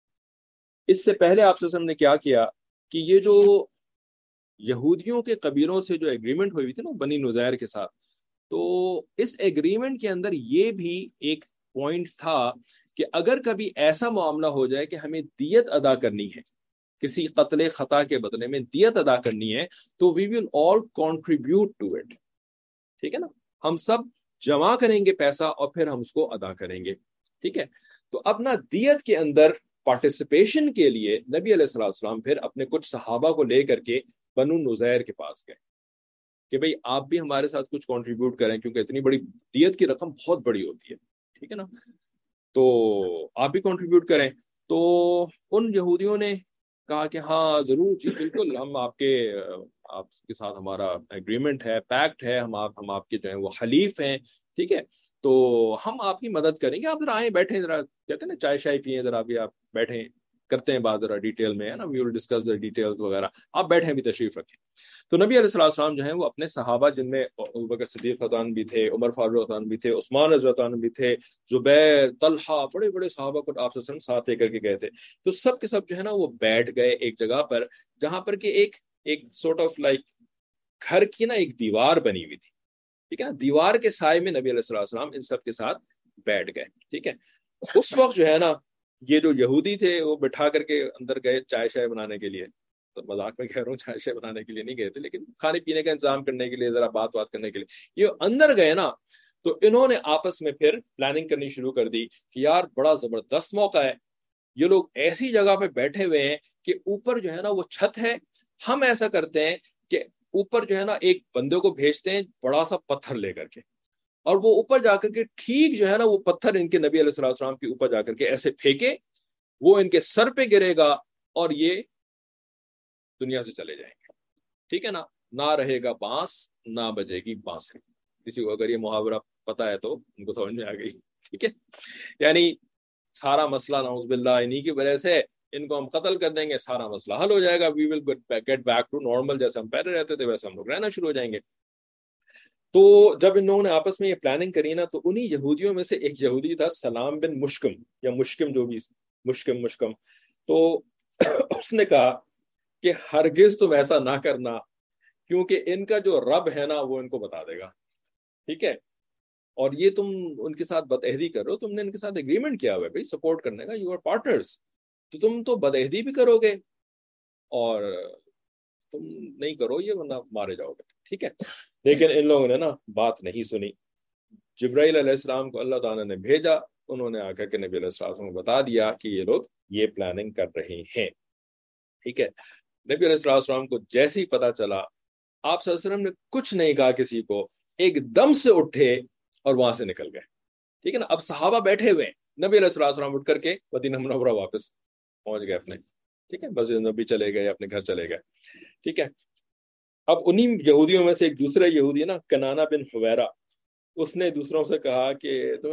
اس سے پہلے آپ وسلم نے کیا کیا کہ یہ جو یہودیوں کے قبیلوں سے جو ایگریمنٹ ہوئی تھی نا بنی نذیر کے ساتھ، تو اس ایگریمنٹ کے اندر یہ بھی ایک پوائنٹ تھا کہ اگر کبھی ایسا معاملہ ہو جائے کہ ہمیں دیت ادا کرنی ہے، کسی قتل خطا کے بدلے میں دیت ادا کرنی ہے، تو we will all contribute to it, ٹھیک ہے نا، ہم سب جمع کریں گے پیسہ اور پھر ہم اس کو ادا کریں گے، ٹھیک ہے۔ تو اپنا دیت کے اندر پارٹیسپیشن کے لیے نبی علیہ السلام پھر اپنے کچھ صحابہ کو لے کر کے بنو نذیر کے پاس گئے کہ بھئی آپ بھی ہمارے ساتھ کچھ کنٹریبیوٹ کریں، کیونکہ اتنی بڑی دیت کی رقم بہت بڑی ہوتی ہے، ٹھیک ہے نا، تو آپ بھی کنٹریبیوٹ کریں۔ تو ان یہودیوں نے کہا کہ ہاں ضرور جی بالکل، ہم آپ کے ساتھ ہمارا ایگریمنٹ ہے، پیکٹ ہے، ہم آپ کے جو ہیں وہ حلیف ہیں، ٹھیک ہے، تو ہم آپ کی مدد کریں گے، آپ ذرا آئیں بیٹھیں، ذرا کہتے ہیں نا چائے شائے پیئیں، ذرا بھی آپ بیٹھیں، کرتے ہیں بات ذرا ڈیٹیل میں، ہے نا، وی ول ڈسکس دا ڈیٹیلز وغیرہ، آپ بیٹھیں بھی، تشریف رکھیں۔ تو نبی علیہ السلام جو ہیں وہ اپنے صحابہ، جن میں ابوبکر صدیق رضی اللہ عنہ بھی تھے، عمر فاروق رضی اللہ عنہ بھی تھے، عثمان رضی اللہ عنہ بھی تھے، زبیر، طلحہ، بڑے بڑے صحابہ کو آپ صلی اللہ علیہ وسلم ساتھ لے کر کے گئے تھے، تو سب کے سب جو ہے نا وہ بیٹھ گئے ایک جگہ پر، جہاں پر کہ ایک سورٹ آف لائک گھر کی نا ایک دیوار بنی ہوئی تھی، ٹھیک ہے نا، دیوار کے سائے میں نبی علیہ السلام ان سب کے ساتھ بیٹھ گئے، ٹھیک ہے۔ اس وقت جو ہے نا یہ جو یہودی تھے وہ بٹھا کر کے اندر گئے چائے شائے بنانے کے لیے، تو مذاق میں کہہ رہا ہوں، چائے شائے بنانے کے لیے نہیں گئے تھے، لیکن کھانے پینے کا انتظام کرنے کے لیے، ذرا بات کرنے کے لیے یہ اندر گئے نا، تو انہوں نے آپس میں پھر پلاننگ کرنی شروع کر دی کہ یار بڑا زبردست موقع ہے، یہ لوگ ایسی جگہ پہ بیٹھے ہوئے ہیں کہ اوپر جو ہے نا وہ چھت ہے، ہم ایسا کرتے ہیں کہ اوپر جو ہے نا ایک بندے کو بھیجتے ہیں بڑا سا پتھر لے کر کے، اور وہ اوپر جا کر کے ٹھیک جو ہے نا وہ پتھر ان کے نبی علیہ السلام کے اوپر جا کر کے ایسے پھینکے، وہ ان کے سر پہ گرے گا اور یہ دنیا سے چلے جائیں گے، ٹھیک ہے نا، نہ رہے گا بانس نہ بجے گی بانسری۔ کسی کو اگر یہ محاورہ پتا ہے تو ان کو سمجھ میں آ گئی، ٹھیک ہے، یعنی سارا مسئلہ نعوذ باللہ انہی کی وجہ سے ان کو ہم قتل کر دیں گے، سارا مسئلہ حل ہو جائے گا، we will get back to normal, جیسے ہم پہلے رہتے تھے ویسے ہم لوگ رہنا شروع ہو جائیں گے۔ تو جب ان لوگوں نے آپس میں یہ پلاننگ کری نا، تو انہی یہودیوں میں سے ایک یہودی تھا سلام بن مشکم، یا مشکم، جو بھی مشکم، تو اس نے کہا کہ ہرگز تم ایسا نہ کرنا، کیونکہ ان کا جو رب ہے نا وہ ان کو بتا دے گا، ٹھیک ہے، اور یہ تم ان کے ساتھ بدعہدی کرو، تم نے ان کے ساتھ اگریمنٹ کیا ہوا ہے بھائی سپورٹ کرنے کا، یو آر پارٹنرز، تو تم تو بدعہدی بھی کرو گے اور تم نہیں کرو یہ، ورنہ مارے جاؤ گے، ٹھیک ہے۔ لیکن ان لوگوں نے نا بات نہیں سنی، جبرائیل علیہ السلام کو اللہ تعالیٰ نے بھیجا، انہوں نے آ کر کے نبی علیہ السلام کو بتا دیا کہ یہ لوگ یہ پلاننگ کر رہے ہیں، ٹھیک ہے۔ نبی علیہ السلام کو جیسے ہی پتا چلا، آپ صلی اللہ علیہ وسلم نے کچھ نہیں کہا کسی کو، ایک دم سے اٹھے اور وہاں سے نکل گئے، ٹھیک ہے نا۔ اب صحابہ بیٹھے ہوئے ہیں، نبی علیہ السلام اٹھ کر کے مدینہ منورہ واپس پہنچ گئے اپنے، ٹھیک ہے، مسجد نبی چلے گئے، اپنے گھر چلے گئے، ٹھیک ہے۔ اب انہی یہودیوں میں سے ایک دوسرا یہودی نا کنانہ بن حویرہ، اس نے دوسروں سے کہا کہ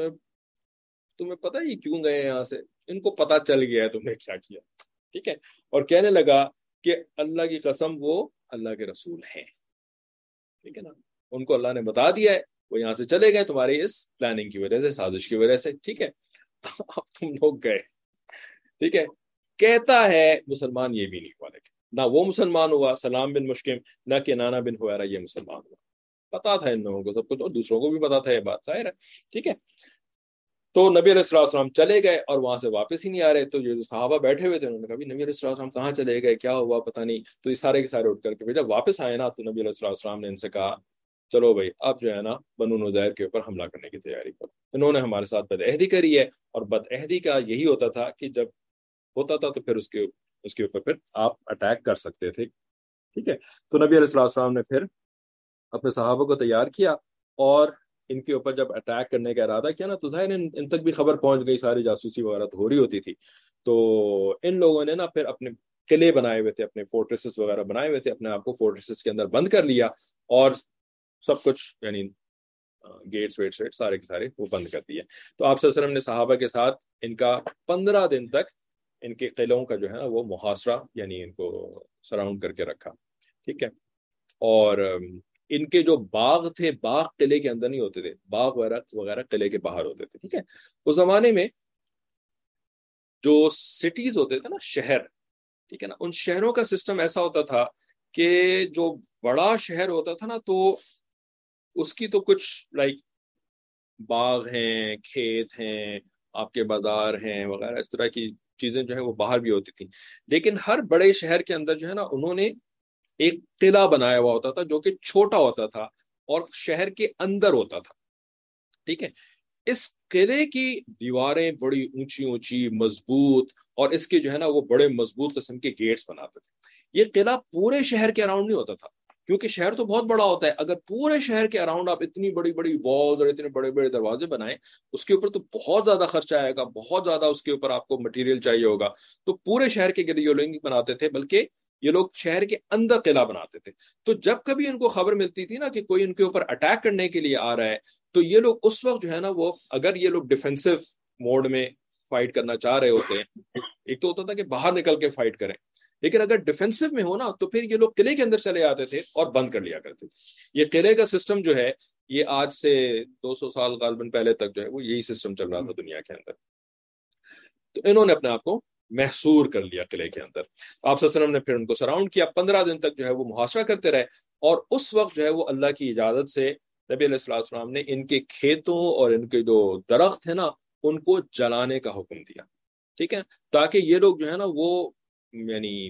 تمہیں پتہ ہی کیوں گئے یہاں سے، ان کو پتہ چل گیا ہے تم نے کیا کیا، ٹھیک ہے، اور کہنے لگا کہ اللہ کی قسم وہ اللہ کے رسول ہیں، ٹھیک ہے نا، ان کو اللہ نے بتا دیا ہے، وہ یہاں سے چلے گئے تمہاری اس پلاننگ کی وجہ سے، سازش کی وجہ سے، ٹھیک ہے، اب تم لوگ گئے، ٹھیک ہے۔ کہتا ہے مسلمان یہ بھی نہیں ہوا، لیکن نہ وہ مسلمان ہوا سلام بن مشکم، نہ کنانہ بن حویرہ یہ مسلمان ہوا، پتا تھا ان لوگوں کو سب کچھ، اور دوسروں کو بھی پتا تھا، یہ بات ظاہر ہے، ٹھیک ہے۔ تو نبی علیہ السلام چلے گئے اور وہاں سے واپس ہی نہیں آ رہے، تو یہ جو صحابہ بیٹھے ہوئے تھے انہوں نے کہا نبی علیہ السلام کہاں چلے گئے، کیا ہوا پتہ نہیں، تو یہ سارے کے سارے اٹھ کر کے جب واپس آئے نا، تو نبی علیہ السلام نے ان سے کہا چلو بھائی اب جو ہے نا بنو نذیر کے اوپر حملہ کرنے کی تیاری کرو، انہوں نے ہمارے ساتھ بدعہدی کری ہے، اور بدعہدی کا یہی ہوتا تھا کہ جب ہوتا تھا تو پھر اس کے اوپر پھر آپ اٹیک کر سکتے تھے، ٹھیک ہے۔ تو نبی علیہ السلام نے پھر اپنے صحابہ کو تیار کیا، اور ان کے اوپر جب اٹیک کرنے کا ارادہ کیا نا، تو ظاہر ان تک بھی خبر پہنچ گئی، ساری جاسوسی وغیرہ تو ہو رہی ہوتی تھی، تو ان لوگوں نے نا پھر اپنے قلعے بنائے ہوئے تھے، اپنے فورٹریسز وغیرہ بنائے ہوئے تھے، اپنے آپ کو فورٹریسز کے اندر بند کر لیا، اور سب کچھ یعنی گیٹس ویٹس سارے کے سارے وہ بند کر دیے۔ تو آپ صلی اللہ علیہ وسلم نے صحابہ کے ساتھ ان کا 15 دن تک ان کے قلعوں کا جو ہے نا وہ محاصرہ، یعنی ان کو سراؤنڈ کر کے رکھا، ٹھیک ہے۔ اور ان کے جو باغ تھے، باغ قلعے کے اندر نہیں ہوتے تھے، باغ وغیرہ قلعے کے باہر ہوتے تھے، ٹھیک ہے۔ اس زمانے میں جو سٹیز ہوتے تھے نا، شہر، ٹھیک ہے نا، ان شہروں کا سسٹم ایسا ہوتا تھا کہ جو بڑا شہر ہوتا تھا نا، تو اس کی تو کچھ لائک باغ ہیں، کھیت ہیں، آپ کے بازار ہیں وغیرہ، اس طرح کی چیزیں جو ہے وہ باہر بھی ہوتی تھیں، لیکن ہر بڑے شہر کے اندر جو ہے نا انہوں نے ایک قلعہ بنایا ہوا ہوتا تھا جو کہ چھوٹا ہوتا تھا اور شہر کے اندر ہوتا تھا، ٹھیک ہے۔ اس قلعے کی دیواریں بڑی اونچی اونچی مضبوط، اور اس کے جو ہے نا وہ بڑے مضبوط قسم کے گیٹس بناتے تھے۔ یہ قلعہ پورے شہر کے اراؤنڈ نہیں ہوتا تھا، کیونکہ شہر تو بہت بڑا ہوتا ہے، اگر پورے شہر کے اراؤنڈ آپ اتنی بڑی بڑی والز اور اتنے بڑے بڑے دروازے بنائیں، اس کے اوپر تو بہت زیادہ خرچہ آئے گا، بہت زیادہ اس کے اوپر آپ کو مٹیریل چاہیے ہوگا، تو پورے شہر کے گرد یہ لوگ بناتے تھے، بلکہ یہ لوگ شہر کے اندر قلعہ بناتے تھے۔ تو جب کبھی ان کو خبر ملتی تھی نا کہ کوئی ان کے اوپر اٹیک کرنے کے لیے آ رہا ہے، تو یہ لوگ اس وقت جو ہے نا وہ، اگر یہ لوگ ڈیفینسو موڈ میں فائٹ کرنا چاہ رہے ہوتے ہیں، ایک تو ہوتا تھا کہ باہر نکل کے فائٹ کریں، لیکن اگر ڈیفینسو میں ہو نا تو پھر یہ لوگ قلعے کے اندر چلے آتے تھے اور بند کر لیا کرتے تھے۔ یہ قلعے کا سسٹم جو ہے یہ آج سے 200 سال غالباً پہلے تک جو ہے وہ یہی سسٹم چل رہا تھا دنیا کے اندر۔ تو انہوں نے اپنے آپ کو محصور کر لیا قلعے کے اندر۔ آپ صلی اللہ علیہ وسلم نے پھر ان کو سراؤنڈ کیا، 15 دن تک جو ہے وہ محاصرہ کرتے رہے، اور اس وقت جو ہے وہ اللہ کی اجازت سے نبی علیہ السلام نے ان کے کھیتوں اور ان کے جو درخت ہیں نا ان کو جلانے کا حکم دیا، ٹھیک ہے، تاکہ یہ لوگ جو ہے نا وہ یعنی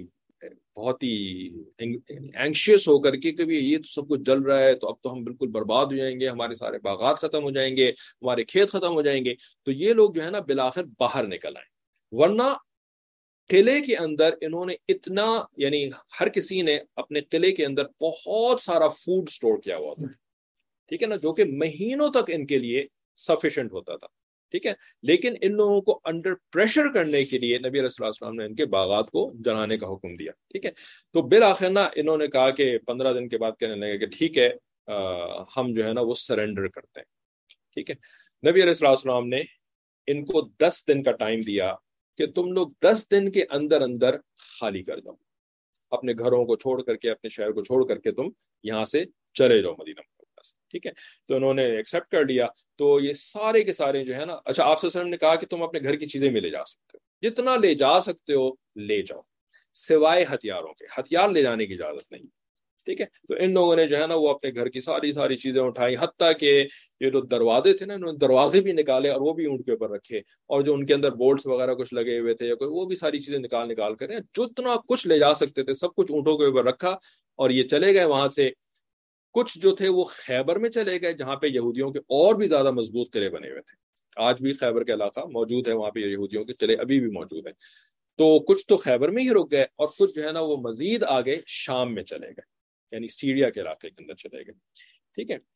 بہت ہی اینکشیس ہو کر کے کہ یہ تو سب کچھ جل رہا ہے تو اب تو ہم بالکل برباد ہو جائیں گے، ہمارے سارے باغات ختم ہو جائیں گے، ہمارے کھیت ختم ہو جائیں گے. تو یہ لوگ جو ہے نا بالآخر باہر نکل آئے، ورنہ قلعے کے اندر انہوں نے اتنا، یعنی ہر کسی نے اپنے قلعے کے اندر بہت سارا فوڈ سٹور کیا ہوا تھا، ٹھیک ہے نا، جو کہ مہینوں تک ان کے لیے سفیشینٹ ہوتا تھا. ٹھیک ہے، لیکن ان لوگوں کو انڈر پریشر کرنے کے لیے نبی علیہ الصلوۃ والسلام نے ان کے باغات کو جلانے کا حکم دیا. ٹھیک ہے، تو بالآخر نا انہوں نے کہا کہ 15 دن کے بعد کہنے لگے کہ ٹھیک ہے ہم جو ہے نا وہ سرنڈر کرتے ہیں. ٹھیک ہے، نبی علیہ الصلوۃ والسلام نے ان کو 10 دن کا ٹائم دیا کہ تم لوگ 10 دن کے اندر اندر خالی کر جاؤ، اپنے گھروں کو چھوڑ کر کے، اپنے شہر کو چھوڑ کر کے تم یہاں سے چلے جاؤ مدینہ منورہ سے. ٹھیک ہے، تو انہوں نے ایکسیپٹ کر لیا. تو یہ سارے کے سارے جو ہے نا، اچھا آپ صلی اللہ علیہ وسلم نے کہا کہ تم اپنے گھر کی چیزیں میں لے جا سکتے ہو، جتنا لے جا سکتے ہو لے جاؤ، سوائے ہتھیاروں کے، ہتھیار لے جانے کی اجازت نہیں. ٹھیک ہے، تو ان لوگوں نے جو ہے نا وہ اپنے گھر کی ساری چیزیں اٹھائی، حتیٰ کہ یہ جو دروازے تھے نا، انہوں نے دروازے بھی نکالے اور وہ بھی اونٹ کے اوپر رکھے، اور جو ان کے اندر بولٹس وغیرہ کچھ لگے ہوئے تھے یا کوئی، وہ بھی ساری چیزیں نکال کر جتنا کچھ لے جا سکتے تھے سب کچھ اونٹوں کے اوپر رکھا اور یہ چلے گئے وہاں سے. کچھ جو تھے وہ خیبر میں چلے گئے جہاں پہ یہودیوں کے اور بھی زیادہ مضبوط قلعے بنے ہوئے تھے. آج بھی خیبر کا علاقہ موجود ہے، وہاں پہ یہودیوں کے قلعے ابھی بھی موجود ہیں. تو کچھ تو خیبر میں ہی رک گئے اور کچھ جو ہے نا وہ مزید آگے شام میں چلے گئے، یعنی سیریا کے علاقے کے اندر چلے گئے. ٹھیک ہے،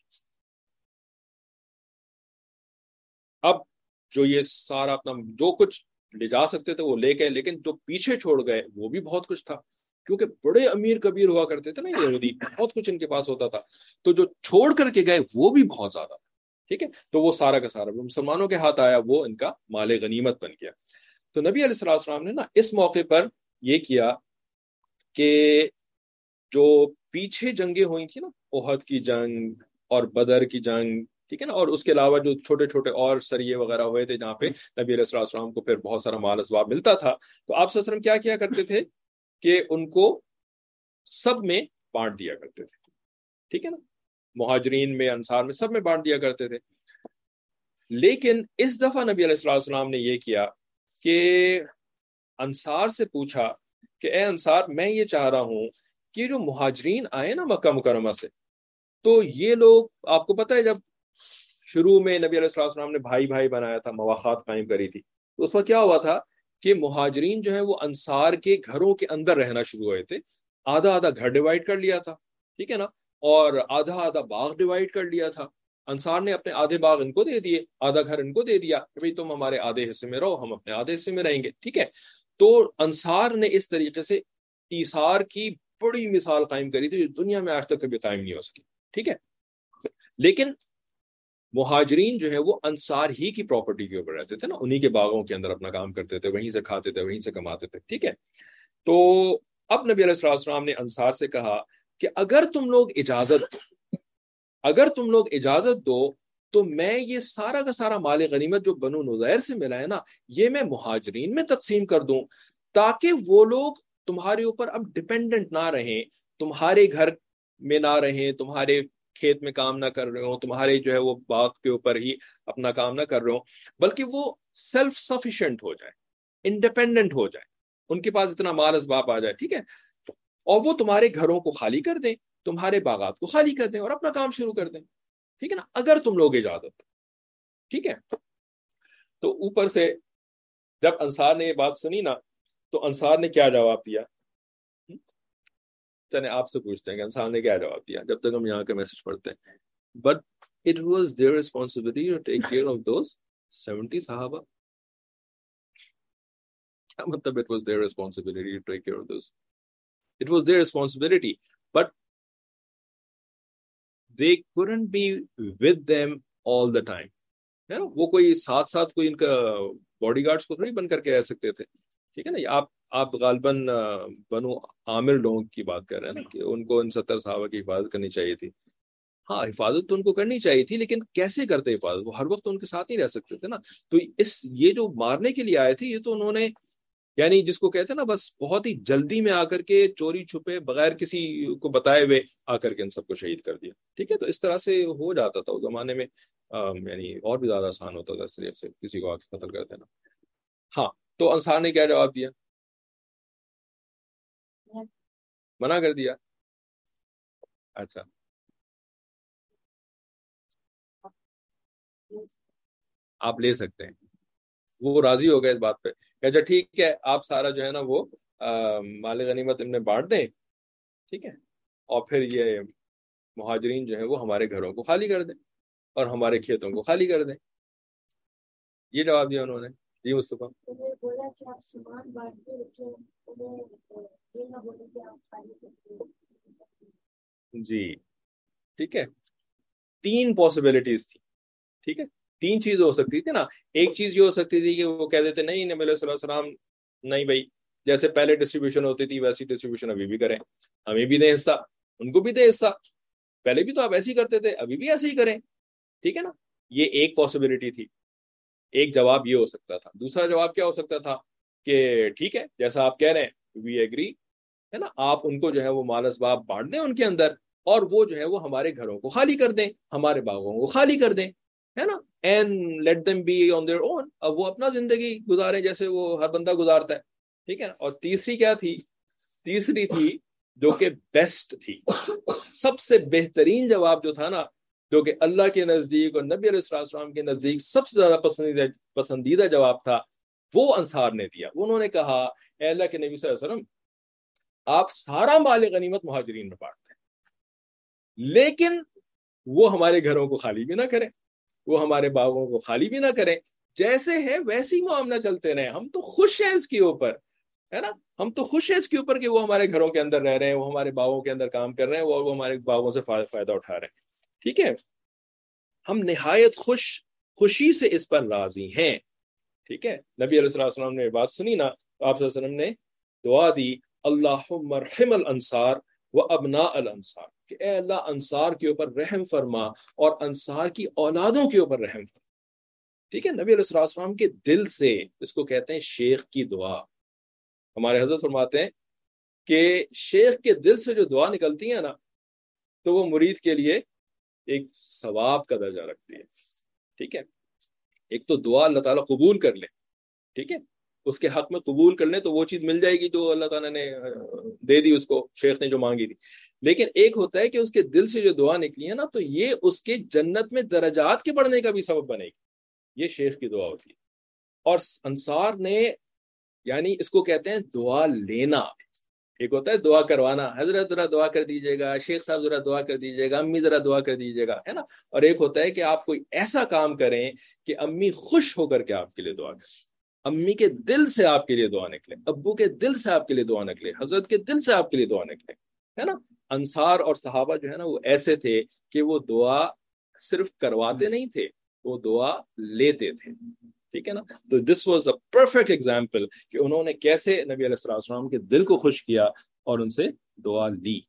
اب جو یہ سارا اپنا جو کچھ لے جا سکتے تھے وہ لے گئے، لیکن جو پیچھے چھوڑ گئے وہ بھی بہت کچھ تھا، کیونکہ بڑے امیر کبیر ہوا کرتے تھے نا یہودی، بہت کچھ ان کے پاس ہوتا تھا. تو جو چھوڑ کر کے گئے وہ بھی بہت زیادہ تھا. ٹھیک ہے، تو وہ سارا کا سارا مسلمانوں کے ہاتھ آیا، وہ ان کا مال غنیمت بن گیا. تو نبی علیہ الصلوۃ والسلام نے نا اس موقع پر یہ کیا کہ جو پیچھے جنگیں ہوئی تھی نا، احد کی جنگ اور بدر کی جنگ، ٹھیک ہے نا، اور اس کے علاوہ جو چھوٹے چھوٹے اور سریے وغیرہ ہوئے تھے جہاں پہ نبی علیہ الصلوۃ والسلام کو پھر بہت سارا مال اسباب ملتا تھا، تو آپ صلی اللہ علیہ وسلم کیا کرتے تھے کہ ان کو سب میں بانٹ دیا کرتے تھے. ٹھیک ہے نا، مہاجرین میں، انصار میں، سب میں بانٹ دیا کرتے تھے. لیکن اس دفعہ نبی علیہ الصلوۃ والسلام نے یہ کیا کہ انصار سے پوچھا کہ اے انصار، میں یہ چاہ رہا ہوں کہ جو مہاجرین آئے نا مکہ مکرمہ سے، تو یہ لوگ، آپ کو پتہ ہے جب شروع میں نبی علیہ الصلوۃ والسلام نے بھائی بھائی بنایا تھا، مواخات قائم کری تھی، تو اس وقت کیا ہوا تھا کہ مہاجرین جو ہیں وہ انصار کے گھروں کے اندر رہنا شروع ہوئے تھے. آدھا آدھا گھر ڈیوائڈ کر لیا تھا، ٹھیک ہے نا، اور آدھا آدھا باغ ڈیوائڈ کر لیا تھا. انصار نے اپنے آدھے باغ ان کو دے دیے، آدھا گھر ان کو دے دیا کہ بھئی تم ہمارے آدھے حصے میں رہو، ہم اپنے آدھے حصے میں رہیں گے. ٹھیک ہے، تو انصار نے اس طریقے سے ایثار کی بڑی مثال قائم کری تھی جو دنیا میں آج تک کبھی قائم نہیں ہو سکی. ٹھیک ہے، لیکن مہاجرین جو ہے وہ انصار ہی کی پراپرٹی کے اوپر رہتے تھے نا، انہی کے باغوں کے اندر اپنا کام کرتے تھے، وہیں سے کھاتے تھے، وہیں سے کماتے تھے. ٹھیک ہے، تو اب نبی علیہ الصلوۃ والسلام نے انصار سے کہا کہ اگر تم لوگ اجازت دو تو میں یہ سارا کا سارا مال غنیمت جو بنو نذیر سے ملا ہے نا، یہ میں مہاجرین میں تقسیم کر دوں، تاکہ وہ لوگ تمہارے اوپر اب ڈپینڈنٹ نہ رہیں، تمہارے گھر میں نہ رہیں، تمہارے کھیت میں کام نہ کر رہے ہوں، تمہارے جو ہے وہ باغ کے اوپر ہی اپنا کام نہ کر رہے ہوں، بلکہ وہ سیلف سفیشینٹ ہو جائے، انڈیپینڈنٹ ہو جائے، ان کے پاس اتنا مال اسباب آ جائے. ٹھیک ہے، اور وہ تمہارے گھروں کو خالی کر دیں، تمہارے باغات کو خالی کر دیں اور اپنا کام شروع کر دیں. ٹھیک ہے نا، اگر تم لوگ اجازت. ٹھیک ہے، تو اوپر سے جب انصار نے یہ بات سنی نا، تو انصار نے کیا جواب دیا؟ چلیں آپ سے پوچھتے ہیں کہ انصار نے کیا جواب دیا جب تک ہم یہاں کا میسج پڑھتے ہیں. But it was their responsibility to take care of those 70 صحابہ. کیا مطلب it was their responsibility to take care of those? It was their responsibility, but they couldn't be with them all the time. وہ کوئی ساتھ ساتھ کوئی ان کا body guards کو تھوڑی بن کر کے رہ سکتے تھے. ٹھیک ہے نا، آپ غالباً بنو عامر لوگوں کی بات کر رہے ہیں نا کہ ان کو ان 70 صحابہ کی حفاظت کرنی چاہیے تھی. ہاں، حفاظت تو ان کو کرنی چاہیے تھی، لیکن کیسے کرتے حفاظت؟ وہ ہر وقت ان کے ساتھ نہیں رہ سکتے تھے نا. تو یہ جو مارنے کے لیے آئے تھے، یہ تو انہوں نے، یعنی جس کو کہتے ہیں نا، بس بہت ہی جلدی میں آ کر کے چوری چھپے بغیر کسی کو بتائے ہوئے آ کر کے ان سب کو شہید کر دیا. ٹھیک ہے، تو اس طرح سے ہو جاتا تھا اس زمانے میں، یعنی اور بھی زیادہ آسان ہوتا تھا اس طریقے سے کسی کو آ کے قتل کر دینا. ہاں، تو انصار نے کیا جواب دیا؟ منع کر دیا؟ اچھا، آپ لے سکتے ہیں، وہ راضی ہو گئے اس بات پہ کہ اچھا ٹھیک ہے، آپ سارا جو ہے نا وہ مال غنیمت ان میں بانٹ دیں، ٹھیک ہے، اور پھر یہ مہاجرین جو ہے وہ ہمارے گھروں کو خالی کر دیں اور ہمارے کھیتوں کو خالی کر دیں. یہ جواب دیا انہوں نے. جی مصطفیٰ. جی ٹھیک ہے، تین پاسبلٹیز تھی، ٹھیک ہے، تین چیز ہو سکتی تھی نا. ایک چیز یہ ہو سکتی تھی کہ وہ کہہ دیتے نہیں نبی علیہ السلام، نہیں بھائی جیسے پہلے ڈسٹریبیوشن ہوتی تھی ویسی ڈسٹریبیوشن ابھی بھی کریں، ہمیں بھی دیں حصہ، ان کو بھی دیں حصہ، پہلے بھی تو آپ ایسے ہی کرتے تھے، ابھی بھی ایسے ہی کریں، ٹھیک ہے نا. یہ ایک پاسبلٹی تھی، ایک جواب یہ ہو سکتا تھا. دوسرا جواب کیا ہو سکتا تھا کہ ٹھیک ہے جیسا آپ کہہ رہے ہیں وی ایگری، ہے نا، آپ ان کو جو ہے وہ مال اسباب بانٹ دیں ان کے اندر، اور وہ جو ہے وہ ہمارے گھروں کو خالی کر دیں، ہمارے باغوں کو خالی کر دیں، ہے نا، and let them be on their own, اب وہ اپنا زندگی گزاریں جیسے وہ ہر بندہ گزارتا ہے، ٹھیک ہے نا. اور تیسری کیا تھی؟ تیسری تھی جو کہ بیسٹ تھی، سب سے بہترین جواب جو تھا نا، جو کہ اللہ کے نزدیک اور نبی علیہ السلام کے نزدیک سب سے زیادہ پسندیدہ جواب تھا، وہ انصار نے دیا. انہوں نے کہا اے اللہ کے نبی صلی اللہ علیہ وسلم، آپ سارا مال غنیمت مہاجرین میں بانٹتے ہیں، لیکن وہ ہمارے گھروں کو خالی بھی نہ کریں، وہ ہمارے باغوں کو خالی بھی نہ کریں، جیسے ہے ویسے ہی معاملہ چلتے رہے، ہم تو خوش ہیں اس کے اوپر، ہے نا، ہم تو خوش ہیں اس کے اوپر کہ وہ ہمارے گھروں کے اندر رہ رہے ہیں، وہ ہمارے باغوں کے اندر کام کر رہے ہیں، وہ ہمارے باغوں سے فائدہ اٹھا رہے ہیں، ٹھیک ہے، ہم نہایت خوشی سے اس پر راضی ہیں، ٹھیک ہے. نبی علیہ السلام نے بات سنی نا، تو آپ صلی اللہ علیہ وسلم نے دعا دی اللہم ارحم الانصار و ابناء الانصار، کہ اے اللہ انصار کے اوپر رحم فرما اور انصار کی اولادوں کے اوپر رحم فرما، ٹھیک ہے. نبی علیہ السلام کے دل سے، اس کو کہتے ہیں شیخ کی دعا. ہمارے حضرت فرماتے ہیں کہ شیخ کے دل سے جو دعا نکلتی ہے نا، تو وہ مرید کے لیے ایک ثواب کا درجہ رکھتی ہے، ٹھیک ہے. ایک تو دعا اللہ تعالیٰ قبول کر لے، ٹھیک ہے، اس کے حق میں قبول کر لیں تو وہ چیز مل جائے گی جو اللہ تعالیٰ نے دے دی اس کو، شیخ نے جو مانگی تھی. لیکن ایک ہوتا ہے کہ اس کے دل سے جو دعا نکلی ہے نا، تو یہ اس کے جنت میں درجات کے بڑھنے کا بھی سبب بنے گی، یہ شیخ کی دعا ہوتی ہے. اور انصار نے، یعنی اس کو کہتے ہیں دعا لینا. ایک ہوتا ہے دعا کروانا، حضرت ذرا دعا کر دیجیے گا، شیخ صاحب ذرا دعا کر دیجیے گا، امی ذرا دعا کر دیجیے گا، ہے نا. اور ایک ہوتا ہے کہ آپ کوئی ایسا کام کریں کہ امی خوش ہو کر کے آپ کے لیے دعا کریں، امی کے دل سے آپ کے لیے دعا نکلے، ابو کے دل سے آپ کے لیے دعا نکلے، حضرت کے دل سے آپ کے لیے دعا نکلے، ہے نا. انصار اور صحابہ جو ہے نا وہ ایسے تھے کہ وہ دعا صرف کرواتے نہیں تھے، وہ دعا لیتے تھے، ٹھیک ہے نا. تو this was a perfect example کہ انہوں نے کیسے نبی علیہ السلام کے دل کو خوش کیا اور ان سے دعا لی.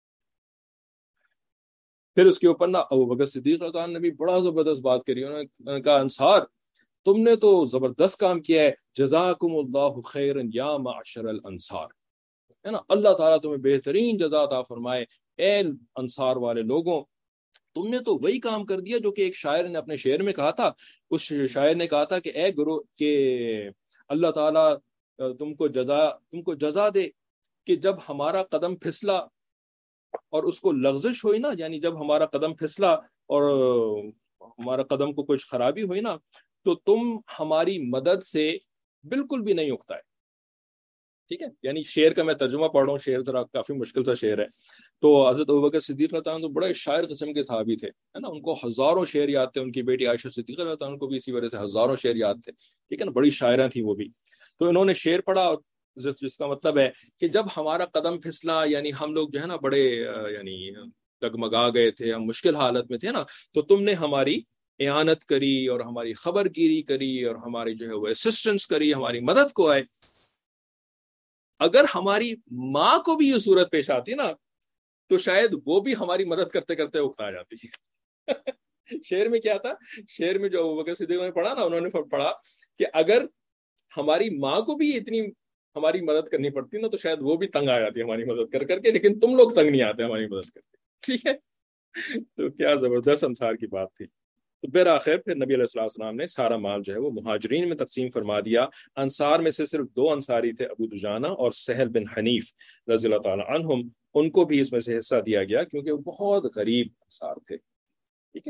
پھر اس کے اوپر نا ابو بکر صدیق رضی اللہ عنہ نے بھی بڑا زبردست بات کری. انہوں نے کہا انصار تم نے تو زبردست کام کیا ہے، جزاکم اللہ خیرا یا معشر الانصار، ہے نا، اللہ تعالیٰ تمہیں بہترین جزا عطا فرمائے اے انصار والے لوگوں. تم نے تو وہی کام کر دیا جو کہ ایک شاعر نے اپنے شعر میں کہا تھا. اس شاعر نے کہا تھا کہ اے گرو، کہ اللہ تعالیٰ تم کو جزا دے کہ جب ہمارا قدم پھسلا اور اس کو لغزش ہوئی نا، یعنی جب ہمارا قدم پھسلا اور ہمارا قدم کو کچھ خرابی ہوئی نا، تو تم ہماری مدد سے بالکل بھی نہیں اکتائے، ٹھیک ہے. یعنی شعر کا میں ترجمہ پڑھ رہا ہوں، شعر ذرا کافی مشکل سا شعر ہے. تو حضرت ابوبکر صدیق رضی اللہ عنہ تو بڑے شاعر قسم کے صحابی تھے، ہے نا، ان کو ہزاروں شعر یاد تھے. ان کی بیٹی عائشہ صدیقہ رضی اللہ عنہ کو بھی اسی وجہ سے ہزاروں شعر یاد تھے، ٹھیک ہے نا، بڑی شاعرہ تھیں وہ بھی. تو انہوں نے شعر پڑھا جس کا مطلب ہے کہ جب ہمارا قدم پھسلا، یعنی ہم لوگ جو ہے نا بڑے یعنی ڈگمگا گئے تھے، ہم مشکل حالت میں تھے نا، تو تم نے ہماری اعانت کری اور ہماری خبر گیری کری اور ہماری جو ہے وہ اسسٹنس کری، ہماری مدد کو آئے. اگر ہماری ماں کو بھی یہ صورت پیش آتی نا، تو شاید وہ بھی ہماری مدد کرتے کرتے اکتا جاتی. شعر میں کیا تھا؟ شعر میں جو ابوبکر صدیق نے پڑھا نا، انہوں نے پڑھا کہ اگر ہماری ماں کو بھی اتنی ہماری مدد کرنی پڑتی نا، تو شاید وہ بھی تنگ آ جاتی ہماری مدد کر کر کے، لیکن تم لوگ تنگ نہیں آتے ہماری مدد کر کے، ٹھیک ہے. تو کیا زبردست انصار کی بات تھی. تو بالآخر پھر نبی علیہ السلام نے سارا مال جو ہے وہ مہاجرین میں تقسیم فرما دیا. انصار میں سے صرف 2 انصاری تھے، ابو دجانہ اور سہل بن حنیف رضی اللہ تعالی عنہم، ان کو بھی اس میں سے حصہ دیا گیا کیونکہ وہ بہت غریب انصار تھے. ٹھیک ہے.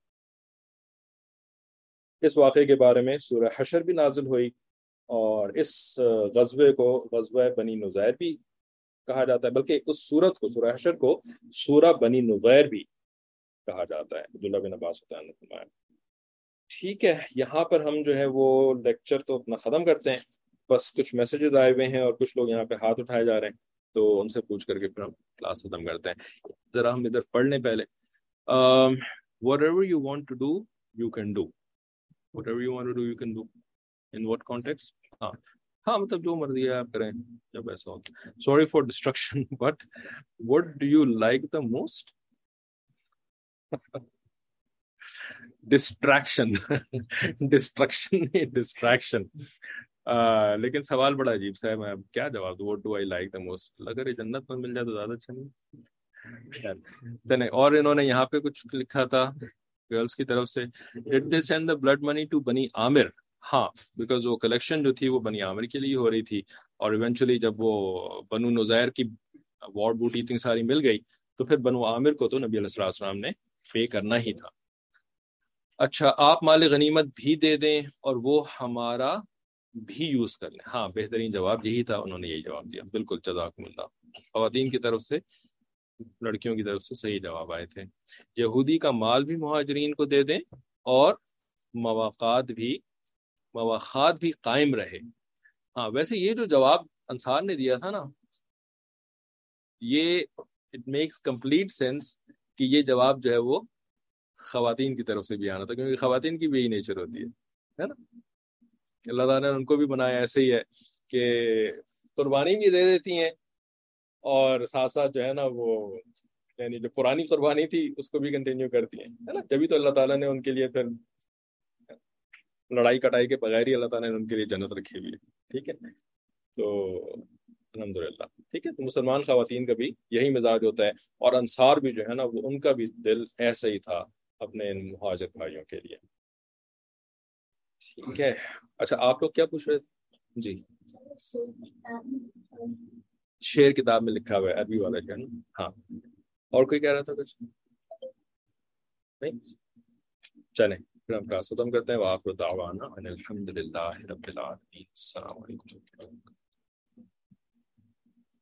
اس واقعے کے بارے میں سورہ حشر بھی نازل ہوئی، اور اس غزوے کو غزوہ بنی نذیر بھی کہا جاتا ہے، بلکہ اس سورت کو، سورہ حشر کو، سورہ بنی نذیر بھی کہا جاتا ہے. عبداللہ بن عباس نے فرمایا. ٹھیک ہے، یہاں پر ہم جو ہے وہ لیکچر تو اپنا ختم کرتے ہیں. بس کچھ میسیجز آئے ہوئے ہیں اور کچھ لوگ یہاں پہ ہاتھ اٹھائے جا رہے ہیں، تو ان سے پوچھ کر کے پھر ہم کلاس ختم کرتے ہیں. ذرا ہم ادھر پڑھ لیں پہلے. whatever you want to do you can do. whatever you want to do you can do. in what context؟ ہاں ہاں، مطلب جو مرضی ہے آپ کریں جب ایسا ہوتا. sorry for distraction but what do you like the most؟ Distraction distraction. لیکن سوال بڑا عجیب سا ہے، میں کیا جواب دوں؟ what do I like the most؟ اگر یہ جنت میں مل جائے تو زیادہ اچھا نہیں. اور انہوں نے یہاں پہ کچھ لکھا تھا گرلس کی طرف سے، did they send the blood money to بنی عامر؟ ہاں، بیکاز وہ کلیکشن جو تھی وہ بنی عامر کے لیے ہو رہی تھی، اور ایونچولی جب وہ بنو نذیر کی وار بوٹی اتنی ساری مل گئی تو پھر بنو عامر کو تو نبی علیہ السلام نے پے کرنا ہی تھا. اچھا، آپ مال غنیمت بھی دے دیں اور وہ ہمارا بھی یوز کر لیں. ہاں، بہترین جواب یہی تھا، انہوں نے یہی جواب دیا. بالکل، جزاکم اللہ. خواتین کی طرف سے، لڑکیوں کی طرف سے صحیح جواب آئے تھے. یہودی کا مال بھی مہاجرین کو دے دیں اور مواخات بھی قائم رہے. ہاں، ویسے یہ جو جواب انصار نے دیا تھا نا، یہ اٹ میکس کمپلیٹ سینس کہ یہ جواب جو ہے وہ خواتین کی طرف سے بھی آنا تھا، کیونکہ خواتین کی بھی یہی نیچر ہوتی ہے نا. اللہ تعالیٰ نے ان کو بھی بنایا ایسے ہی ہے کہ قربانی بھی دے دیتی ہیں اور ساتھ ساتھ جو ہے نا وہ یعنی جو پرانی قربانی تھی اس کو بھی کنٹینیو کرتی ہیں، ہے نا. جبھی تو اللہ تعالیٰ نے ان کے لیے پھر لڑائی کٹائی کے بغیر ہی اللہ تعالیٰ نے ان کے لیے جنت رکھی ہوئی ہے. ٹھیک ہے، تو الحمدللہ. ٹھیک ہے، تو مسلمان خواتین کا بھی یہی مزاج ہوتا ہے، اور انصار بھی جو ہے نا وہ ان کا بھی دل ایسے ہی تھا اپنے ان مہاجر بھائیوں کے لیے. ٹھیک ہے. اچھا، آپ لوگ کیا پوچھ رہے تھے؟ جی، شعر کتاب میں لکھا ہوا ہے عربی والا جو ہے نا. ہاں، اور کوئی کہہ رہا تھا کچھ؟ نہیں، چلیں پھر ہم کلاس ختم کرتے ہیں. وآخر دعوانا ان الحمد للہ رب العالمین. السلام علیکم.